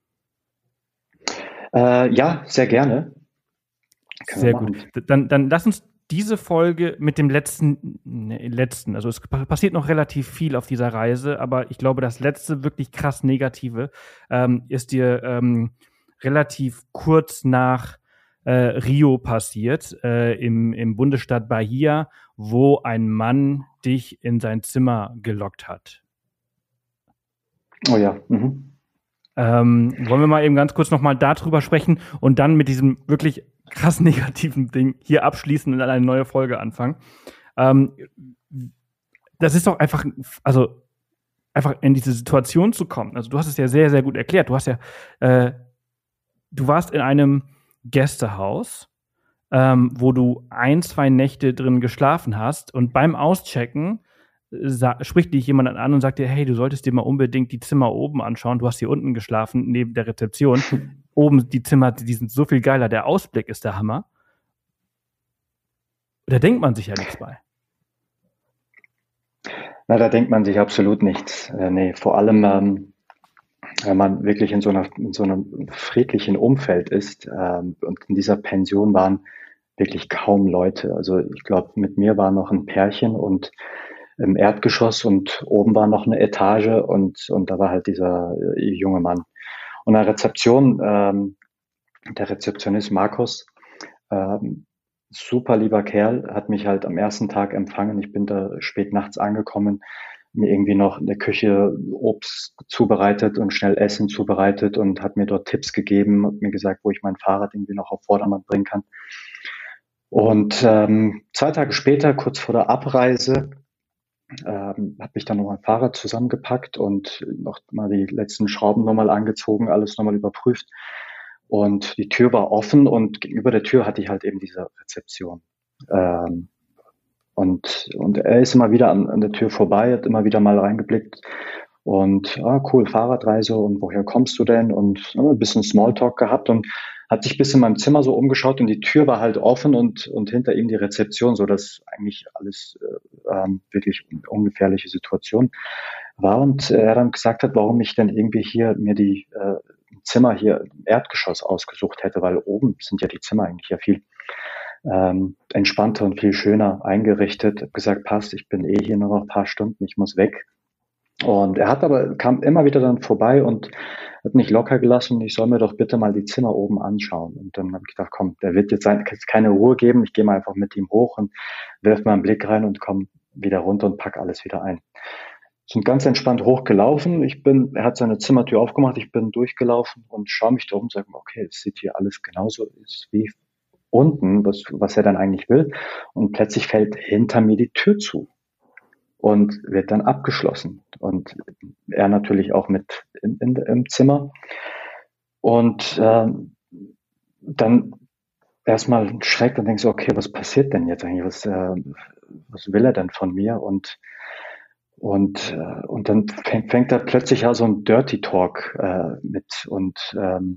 Äh, ja, sehr gerne. Können wir Sehr gut. machen. Dann, dann lass uns diese Folge mit dem letzten, ne, letzten, also es passiert noch relativ viel auf dieser Reise, aber ich glaube, das letzte wirklich krass Negative ähm, ist dir ähm, relativ kurz nach äh, Rio passiert, äh, im, im Bundesstaat Bahia, wo ein Mann dich in sein Zimmer gelockt hat. Oh ja. Mhm. Ähm, wollen wir mal eben ganz kurz nochmal darüber sprechen und dann mit diesem wirklich krass negativen Ding hier abschließen und dann eine neue Folge anfangen. Ähm, das ist doch einfach, also einfach in diese Situation zu kommen. Also du hast es ja sehr, sehr gut erklärt. Du hast ja, äh, du warst in einem Gästehaus, ähm, wo du ein, zwei Nächte drin geschlafen hast und beim Auschecken sa- spricht dich jemand an und sagt dir, hey, du solltest dir mal unbedingt die Zimmer oben anschauen. Du hast hier unten geschlafen, neben der Rezeption. Oben die Zimmer, die sind so viel geiler. Der Ausblick ist der Hammer. Da denkt man sich ja nichts bei. Na, da denkt man sich absolut nichts. Äh, nee, vor allem, ähm, wenn man wirklich in so einer, in so einem friedlichen Umfeld ist, ähm, und in dieser Pension waren wirklich kaum Leute. Also ich glaube, mit mir war noch ein Pärchen und im Erdgeschoss und oben war noch eine Etage und, und da war halt dieser äh, junge Mann. Und an der Rezeption, ähm, der Rezeptionist Markus, ähm, super lieber Kerl, hat mich halt am ersten Tag empfangen. Ich bin da spät nachts angekommen, mir irgendwie noch in der Küche Obst zubereitet und schnell Essen zubereitet und hat mir dort Tipps gegeben, hat mir gesagt, wo ich mein Fahrrad irgendwie noch auf Vordermann bringen kann. Und ähm, zwei Tage später, kurz vor der Abreise, ähm, habe ich dann noch mein Fahrrad zusammengepackt und noch mal die letzten Schrauben nochmal angezogen, alles nochmal überprüft. Und die Tür war offen und gegenüber der Tür hatte ich halt eben diese Rezeption. Ähm, und, und er ist immer wieder an, an der Tür vorbei, hat immer wieder mal reingeblickt und ah, cool, Fahrradreise und woher kommst du denn? Und ja, ein bisschen Smalltalk gehabt und hat sich bis in meinem Zimmer so umgeschaut und die Tür war halt offen und, und hinter ihm die Rezeption, so dass eigentlich alles äh, ähm, wirklich ungefährliche Situation war. Und er dann gesagt hat, warum ich denn irgendwie hier mir die äh, Zimmer hier im Erdgeschoss ausgesucht hätte, weil oben sind ja die Zimmer eigentlich ja viel ähm, entspannter und viel schöner eingerichtet. Hab gesagt, passt, ich bin eh hier nur noch ein paar Stunden, ich muss weg. Und er hat aber, kam immer wieder dann vorbei und hat mich locker gelassen, ich soll mir doch bitte mal die Zimmer oben anschauen. Und dann habe ich gedacht, komm, der wird jetzt sein, keine Ruhe geben, ich gehe mal einfach mit ihm hoch und werfe mal einen Blick rein und komme wieder runter und pack alles wieder ein. Sind ganz entspannt hochgelaufen. Ich bin, er hat seine Zimmertür aufgemacht, ich bin durchgelaufen und schaue mich da um und sage mir, okay, es sieht hier alles genauso ist wie unten, was, was er dann eigentlich will. Und plötzlich fällt hinter mir die Tür zu und wird dann abgeschlossen. Und er natürlich auch mit in, in, im Zimmer. Und äh, dann erstmal schreckt und denkst, okay, was passiert denn jetzt eigentlich? Was, äh, was will er denn von mir? Und und, äh, und dann fängt, fängt er plötzlich an so ein Dirty Talk äh, mit und ähm,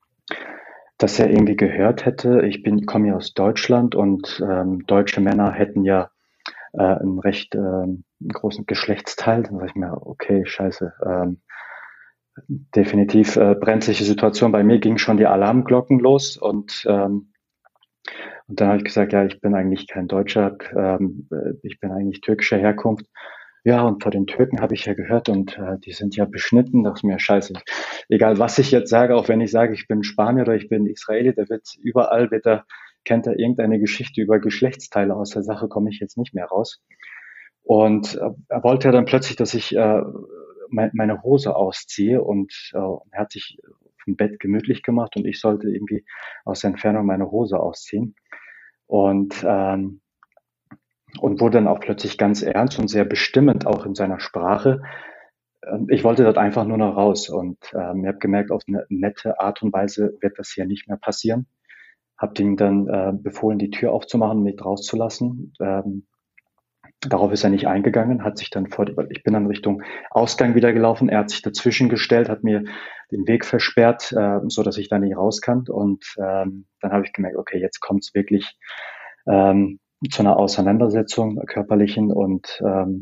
dass er irgendwie gehört hätte, ich bin komme ja aus Deutschland und ähm, deutsche Männer hätten ja äh, einen recht ähm, großen Geschlechtsteil. Dann sage ich mir, okay, scheiße, ähm, definitiv äh, brenzliche Situation. Bei mir gingen schon die Alarmglocken los und ähm, und dann habe ich gesagt, ja, ich bin eigentlich kein Deutscher, ähm, äh, ich bin eigentlich türkischer Herkunft. Ja, und vor den Türken habe ich ja gehört und äh, die sind ja beschnitten. Das ist mir scheiße. Egal, was ich jetzt sage, auch wenn ich sage, ich bin Spanier oder ich bin Israeli, da wird überall, wird da, kennt er irgendeine Geschichte über Geschlechtsteile. Aus der Sache komme ich jetzt nicht mehr raus. Und äh, er wollte ja dann plötzlich, dass ich äh, me meine Hose ausziehe und äh, er hat sich vom Bett gemütlich gemacht und ich sollte irgendwie aus der Entfernung meine Hose ausziehen. Und ähm, und wurde dann auch plötzlich ganz ernst und sehr bestimmend auch in seiner Sprache. Ähm, Ich wollte dort einfach nur noch raus und ähm, ich habe gemerkt, auf eine nette Art und Weise wird das hier nicht mehr passieren. Hab ihm dann äh, befohlen, die Tür aufzumachen, mich rauszulassen. Ähm, Darauf ist er nicht eingegangen, hat sich dann vor, ich bin dann Richtung Ausgang wieder gelaufen. Er hat sich dazwischen gestellt, hat mir den Weg versperrt, äh, so dass ich da nicht raus kann. Und ähm, dann habe ich gemerkt, okay, jetzt kommt es wirklich ähm, zu einer Auseinandersetzung körperlichen und ähm,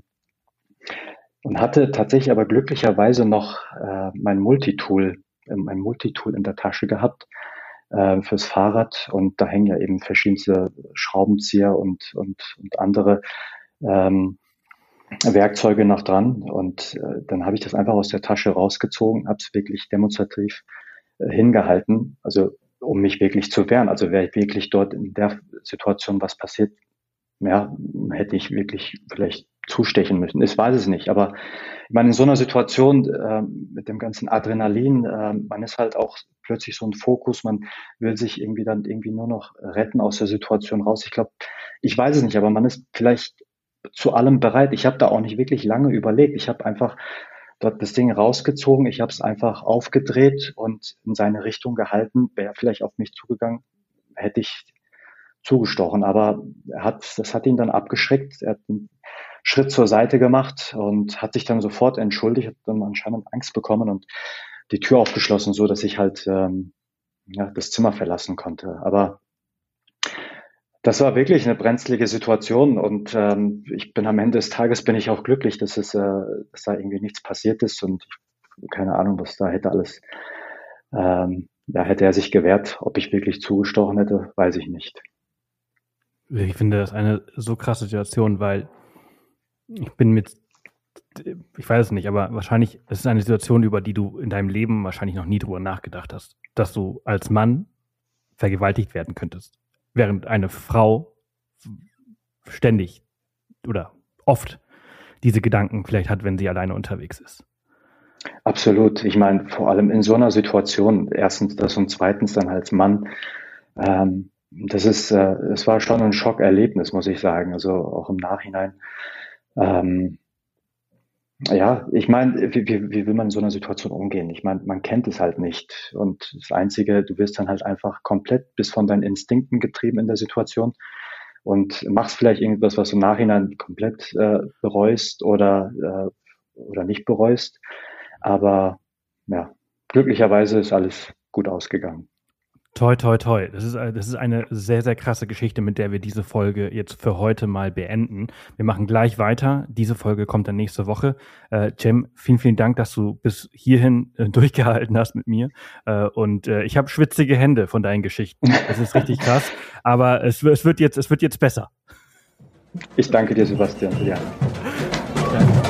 und hatte tatsächlich aber glücklicherweise noch äh, mein Multitool, äh, mein Multitool in der Tasche gehabt äh, fürs Fahrrad. Und da hängen ja eben verschiedenste Schraubenzieher und und und andere ähm, Werkzeuge noch dran. Und äh, dann habe ich das einfach aus der Tasche rausgezogen, habe es wirklich demonstrativ äh, hingehalten, also um mich wirklich zu wehren. Also wäre ich wirklich dort in der Situation was passiert, ja, hätte ich wirklich vielleicht zustechen müssen. Ich weiß es nicht, aber ich meine, in so einer Situation äh, mit dem ganzen Adrenalin, äh, man ist halt auch plötzlich so ein Fokus, man will sich irgendwie dann irgendwie nur noch retten aus der Situation raus. Ich glaube, ich weiß es nicht, aber man ist vielleicht zu allem bereit. Ich habe da auch nicht wirklich lange überlegt. Ich habe einfach dort das Ding rausgezogen, ich habe es einfach aufgedreht und in seine Richtung gehalten. Wäre vielleicht auf mich zugegangen, hätte ich zugestochen, aber er hat, das hat ihn dann abgeschreckt. Er hat einen Schritt zur Seite gemacht und hat sich dann sofort entschuldigt, hat dann anscheinend Angst bekommen und die Tür aufgeschlossen, so dass ich halt ähm, ja, das Zimmer verlassen konnte. Aber das war wirklich eine brenzlige Situation und ähm, ich bin am Ende des Tages bin ich auch glücklich, dass es, äh, dass da irgendwie nichts passiert ist und ich, keine Ahnung, was da hätte alles, ähm, da hätte er sich gewehrt. Ob ich wirklich zugestochen hätte, weiß ich nicht. Ich finde das eine so krasse Situation, weil ich bin mit, ich weiß es nicht, aber wahrscheinlich, es ist eine Situation, über die du in deinem Leben wahrscheinlich noch nie drüber nachgedacht hast, dass du als Mann vergewaltigt werden könntest, während eine Frau ständig oder oft diese Gedanken vielleicht hat, wenn sie alleine unterwegs ist. Absolut. Ich meine, vor allem in so einer Situation, erstens das und zweitens dann als Mann, ähm, das ist, äh, es war schon ein Schockerlebnis, muss ich sagen. Also auch im Nachhinein. Ähm, ja, ich meine, wie, wie, wie will man in so einer Situation umgehen? Ich meine, man kennt es halt nicht. Und das Einzige, du wirst dann halt einfach komplett bis von deinen Instinkten getrieben in der Situation und machst vielleicht irgendwas, was du im Nachhinein komplett äh, bereust oder, äh, oder nicht bereust. Aber ja, glücklicherweise ist alles gut ausgegangen. Toi, toi, toi. Das ist, das ist eine sehr, sehr krasse Geschichte, mit der wir diese Folge jetzt für heute mal beenden. Wir machen gleich weiter. Diese Folge kommt dann nächste Woche. Äh, Cem, vielen, vielen Dank, dass du bis hierhin äh, durchgehalten hast mit mir. Äh, und äh, ich habe schwitzige Hände von deinen Geschichten. Das ist richtig krass. Aber es, es, wird jetzt, es wird jetzt besser. Ich danke dir, Sebastian. Ja. Danke.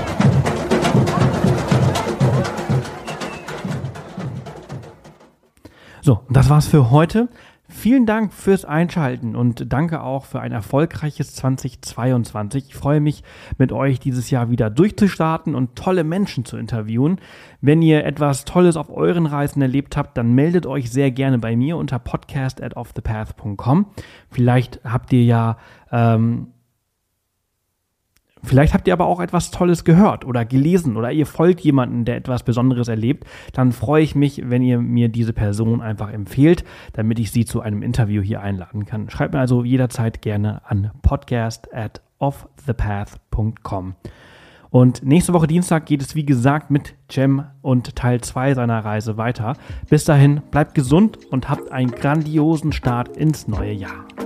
So, das war's für heute. Vielen Dank fürs Einschalten und danke auch für ein erfolgreiches zwanzig zweiundzwanzig. Ich freue mich, mit euch dieses Jahr wieder durchzustarten und tolle Menschen zu interviewen. Wenn ihr etwas Tolles auf euren Reisen erlebt habt, dann meldet euch sehr gerne bei mir unter podcast at offthepath punkt com. Vielleicht habt ihr ja ähm, Vielleicht habt ihr aber auch etwas Tolles gehört oder gelesen oder ihr folgt jemandem, der etwas Besonderes erlebt. Dann freue ich mich, wenn ihr mir diese Person einfach empfehlt, damit ich sie zu einem Interview hier einladen kann. Schreibt mir also jederzeit gerne an podcast at offthepath punkt com. Und nächste Woche Dienstag geht es wie gesagt mit Cem und Teil zwei seiner Reise weiter. Bis dahin, bleibt gesund und habt einen grandiosen Start ins neue Jahr.